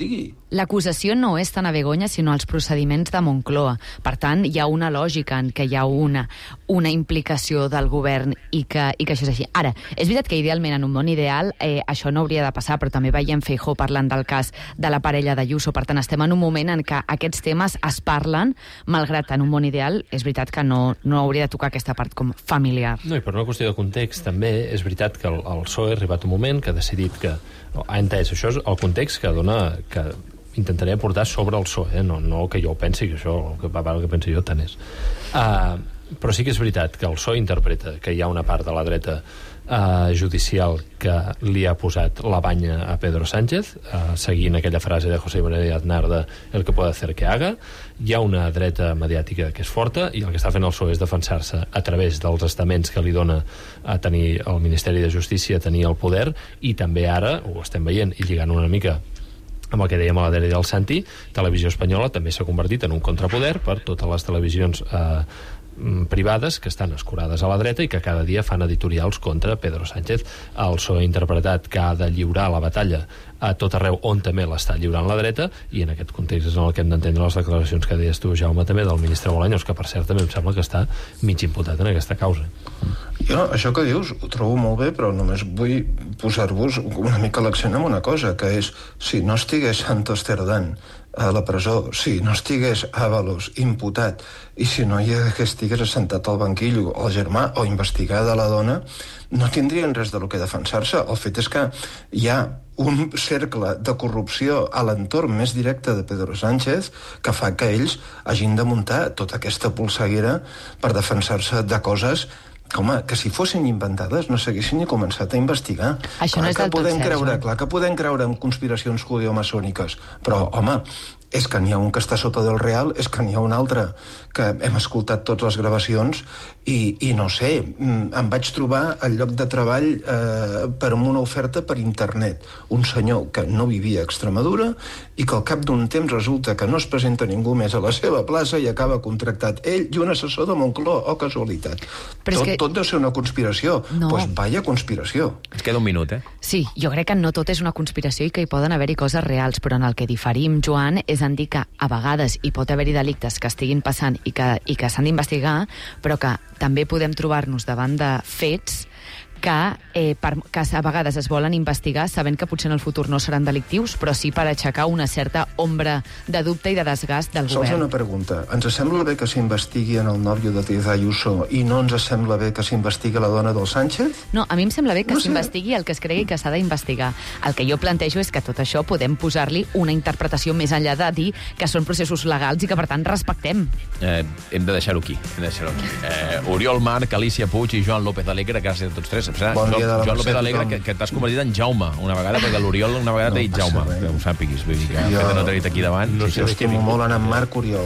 L'acusació no és tant a Begoña, sinó als procediments de Moncloa. Per tant, hi ha una lògica en què hi ha una, una implicació del govern i que, i que això és així. Ara, és veritat que idealment, en un món ideal, eh, això no hauria de passar, però també veiem Feijóo parlant del cas de la parella d'Ayuso. Per tant, estem en un moment en què aquests temes es parlen, malgrat en un món ideal, és veritat que no, no hauria de tocar aquesta part com familiar. No, i per una qüestió de context, també és veritat que el, el P S O E ha arribat un moment que ha decidit que ha entès, això és el context que dona, que intentaré aportar sobre el P S O E, eh? no, no que jo ho pensi, que això, el que, el que penso jo, tant és. Uh, però sí que és veritat que el P S O E interpreta que hi ha una part de la dreta uh, judicial que li ha posat la banya a Pedro Sánchez, uh, seguint aquella frase de José María Aznar de el que puede hacer que haga. Hi ha una dreta mediàtica que és forta i el que està fent el P S O E és defensar-se a través dels estaments que li dona a tenir el Ministeri de Justícia, a tenir el poder, i també ara, ho estem veient, i lligant una mica amb el que dèiem a la Dèlia del Santi, Televisió Espanyola també s'ha convertit en un contrapoder per totes les televisions eh, privades que estan escurades a la dreta i que cada dia fan editorials contra Pedro Sánchez. El P S O E ha interpretat que ha de lliurar la batalla a tot arreu on també l'està lliurant la dreta, i en aquest context és en el que hem d'entendre les declaracions que deies tu, Jaume, també del ministre Bolaños, que per cert també em sembla que està mig imputat en aquesta causa. Jo, això que dius, ho trobo molt bé, però només vull posar-vos una mica l'accent en una cosa, que és, si no estigués Santos Cerdán a la presó, si no estigués Ábalos imputat, i si no hi hagués, estigués assentat al banquillo el germà o investigada la dona, no tindrien res de lo que defensar-se. El fet és que hi ha un cercle de corrupció a l'entorn més directe de Pedro Sánchez que fa que ells hagin de muntar tota aquesta polseguera per defensar-se de coses que, home, que si fossin inventades no s'haguessin ni començat a investigar. Això clar no és que del tot podem cert, creure, Joan. clar que podem creure en conspiracions judeo-maçòniques, però, home, és que n'hi ha un que està sota del real, és que n'hi ha un altre que hem escoltat totes les gravacions i, i no sé, em vaig trobar al lloc de treball eh, per una oferta per internet. Un senyor que no vivia a Extremadura i que al cap d'un temps resulta que no es presenta ningú més a la seva plaça i acaba contractat ell i un assessor de Moncloa, oh, casualitat. Tot, que... tot deu ser una conspiració. Doncs No. pues vaya conspiració. Ens queda un minut, eh? Sí, jo crec que no tot és una conspiració i que hi poden haver-hi coses reals, però en el que diferim, Joan, és en dir que a vegades hi pot haver-hi delictes que estiguin passant i que, i que s'han d'investigar, però que també podem trobar-nos davant de fets que, eh, per, que a vegades es volen investigar sabent que potser en el futur no seran delictius, però sí per aixecar una certa ombra de dubte i de desgast del Sols govern. una pregunta. Ens sembla bé que s'investigui en el nòvio de Díaz Ayuso i no ens sembla bé que s'investigui la dona del Sánchez? No, a mi em sembla bé que No sé. s'investigui el que es cregui que s'ha d'investigar. El que jo plantejo és que tot això podem posar-li una interpretació més enllà de dir que són processos legals i que, per tant, respectem. Eh, hem de deixar-ho aquí. Hem de deixar-ho aquí. Eh, Oriol Marc, Alicia Puig i Joan López Alegre, gràcies a tots tres. Bon dia de la Joan Mercè López a Alegre, tothom. que, que t'has convertit en Jaume una vegada, perquè l'Oriol una vegada No t'ha dit passa Jaume, res. que ho sàpiguis. Vull dir que el Jo- fet de no tenir-te aquí davant... No sí, sé, sí, estimo molt en en Marc Oriol.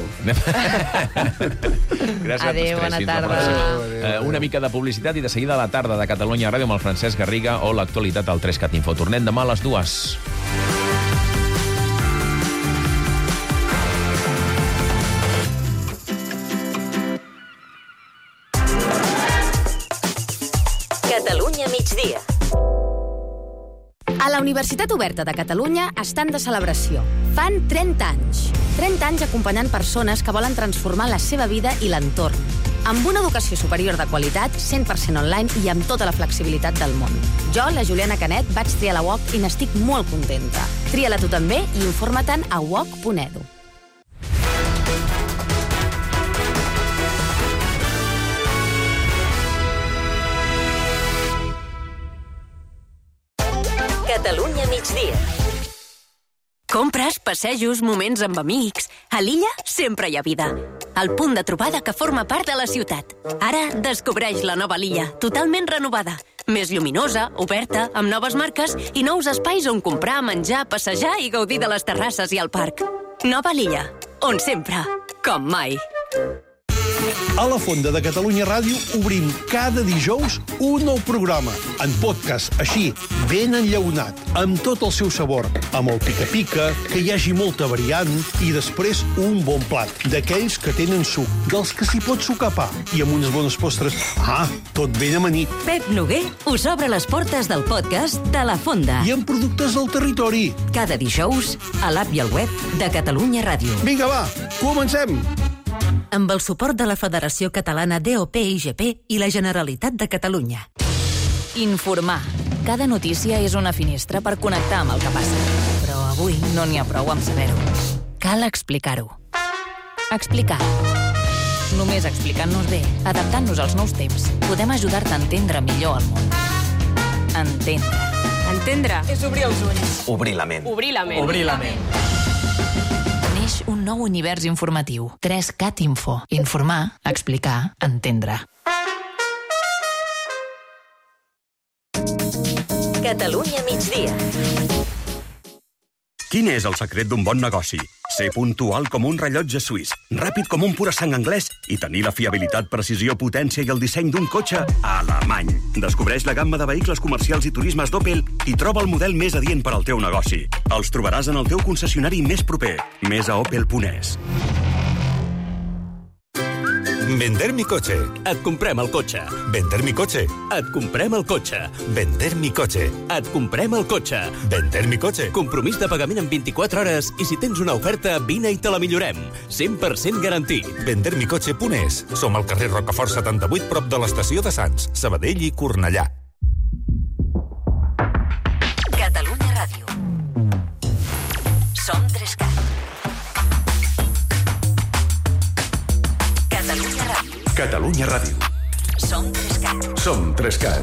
Gràcies a tots Adéu, tres. bona Fins la tarda. pròxima. Adéu, Eh, una mica de publicitat i de seguida a la tarda de Catalunya Ràdio amb el Francesc Garriga o l'actualitat al tres cat info. Tornem demà a les dues. Catalunya migdia. A la Universitat Oberta de Catalunya estan de celebració. Fan trenta anys. trenta anys acompanyant persones que volen transformar la seva vida i l'entorn. Amb una educació superior de qualitat, cent per cent online i amb tota la flexibilitat del món. Jo, la Juliana Canet, vaig triar la U O C i n'estic molt contenta. Tria-la tu també i informa-te'n a u o c punt e d u. Catalunya migdia. Compres, passejos, moments amb amics... A l'illa sempre hi ha vida. El punt de trobada que forma part de la ciutat. Ara descobreix la nova Lilla, totalment renovada. Més lluminosa, oberta, amb noves marques i nous espais on comprar, menjar, passejar i gaudir de les terrasses i el parc. Nova Lilla, on sempre, com mai. A la Fonda de Catalunya Ràdio obrim cada dijous un nou programa, en podcast, així, ben enllaunat, amb tot el seu sabor, amb el pica-pica, que hi hagi molta variant, i després un bon plat, d'aquells que tenen suc, dels que s'hi pot sucar pa, i amb unes bones postres. Ah, tot ben amanit. Pep Noguer us obre les portes del podcast de La Fonda. I amb productes del territori. Cada dijous, a l'app i al web de Catalunya Ràdio. Vinga, va, comencem! Amb el suport de la Federació Catalana D O P I G P i la Generalitat de Catalunya. Informar. Cada notícia és una finestra per connectar amb el que passa. Però avui no n'hi ha prou amb saber-ho. Cal explicar-ho. Explicar. Només explicant-nos bé, adaptant-nos als nous temps, podem ajudar-te a entendre millor el món. Entendre. Entendre és obrir els ulls. Obrir la ment. Obrir la ment. Obrir la ment. Neix un nou univers informatiu. tres cat Info. Informar, explicar, entendre. Catalunya migdia. Quin és el secret d'un bon negoci? Ser puntual com un rellotge suís, ràpid com un pura sang anglès i tenir la fiabilitat, precisió, potència i el disseny d'un cotxe alemany. Descobreix la gamma de vehicles comercials i turismes d'Opel i troba el model més adient per al teu negoci. Els trobaràs en el teu concessionari més proper. Més a opel punt es. Vender mi coche. Et comprem el cotxe. Vender mi coche. Et comprem el cotxe. Vender mi coche. Et comprem el cotxe. Vender mi coche. Compromís de pagament en vint-i-quatre hores i si tens una oferta, vine i te la millorem. cent per cent garantit. vender mi coche punt es. Som al carrer Rocafort setanta-vuit, prop de l'estació de Sants, Sabadell i Cornellà. Catalunya Ràdio. Som Trescat. Catalunya Ràdio. Catalunya Ràdio. Som Trescat. Som Trescat.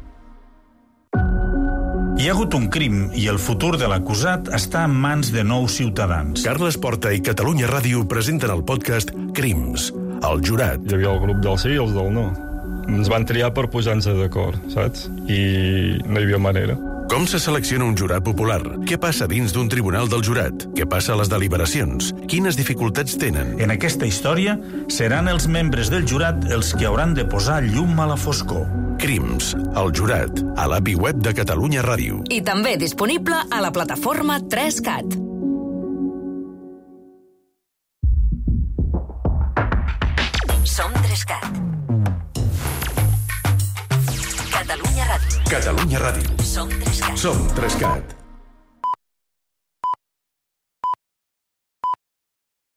Hi ha hagut un crim i el futur de l'acusat està en mans de nous ciutadans. Carles Porta i Catalunya Ràdio presenten el podcast Crims, el jurat. Hi havia el grup del sí i els del no. Ens van triar per posar-nos d'acord, saps? I no hi havia manera. Com se selecciona un jurat popular? Què passa dins d'un tribunal del jurat? Què passa a les deliberacions? Quines dificultats tenen? En aquesta història seran els membres del jurat els que hauran de posar llum a la foscor. Crims, el jurat, a l'app i web de Catalunya Ràdio. I també disponible a la plataforma tres cat. Som Trescat. Catalunya Ràdio. Catalunya Ràdio. Som Trescat. Som Trescat.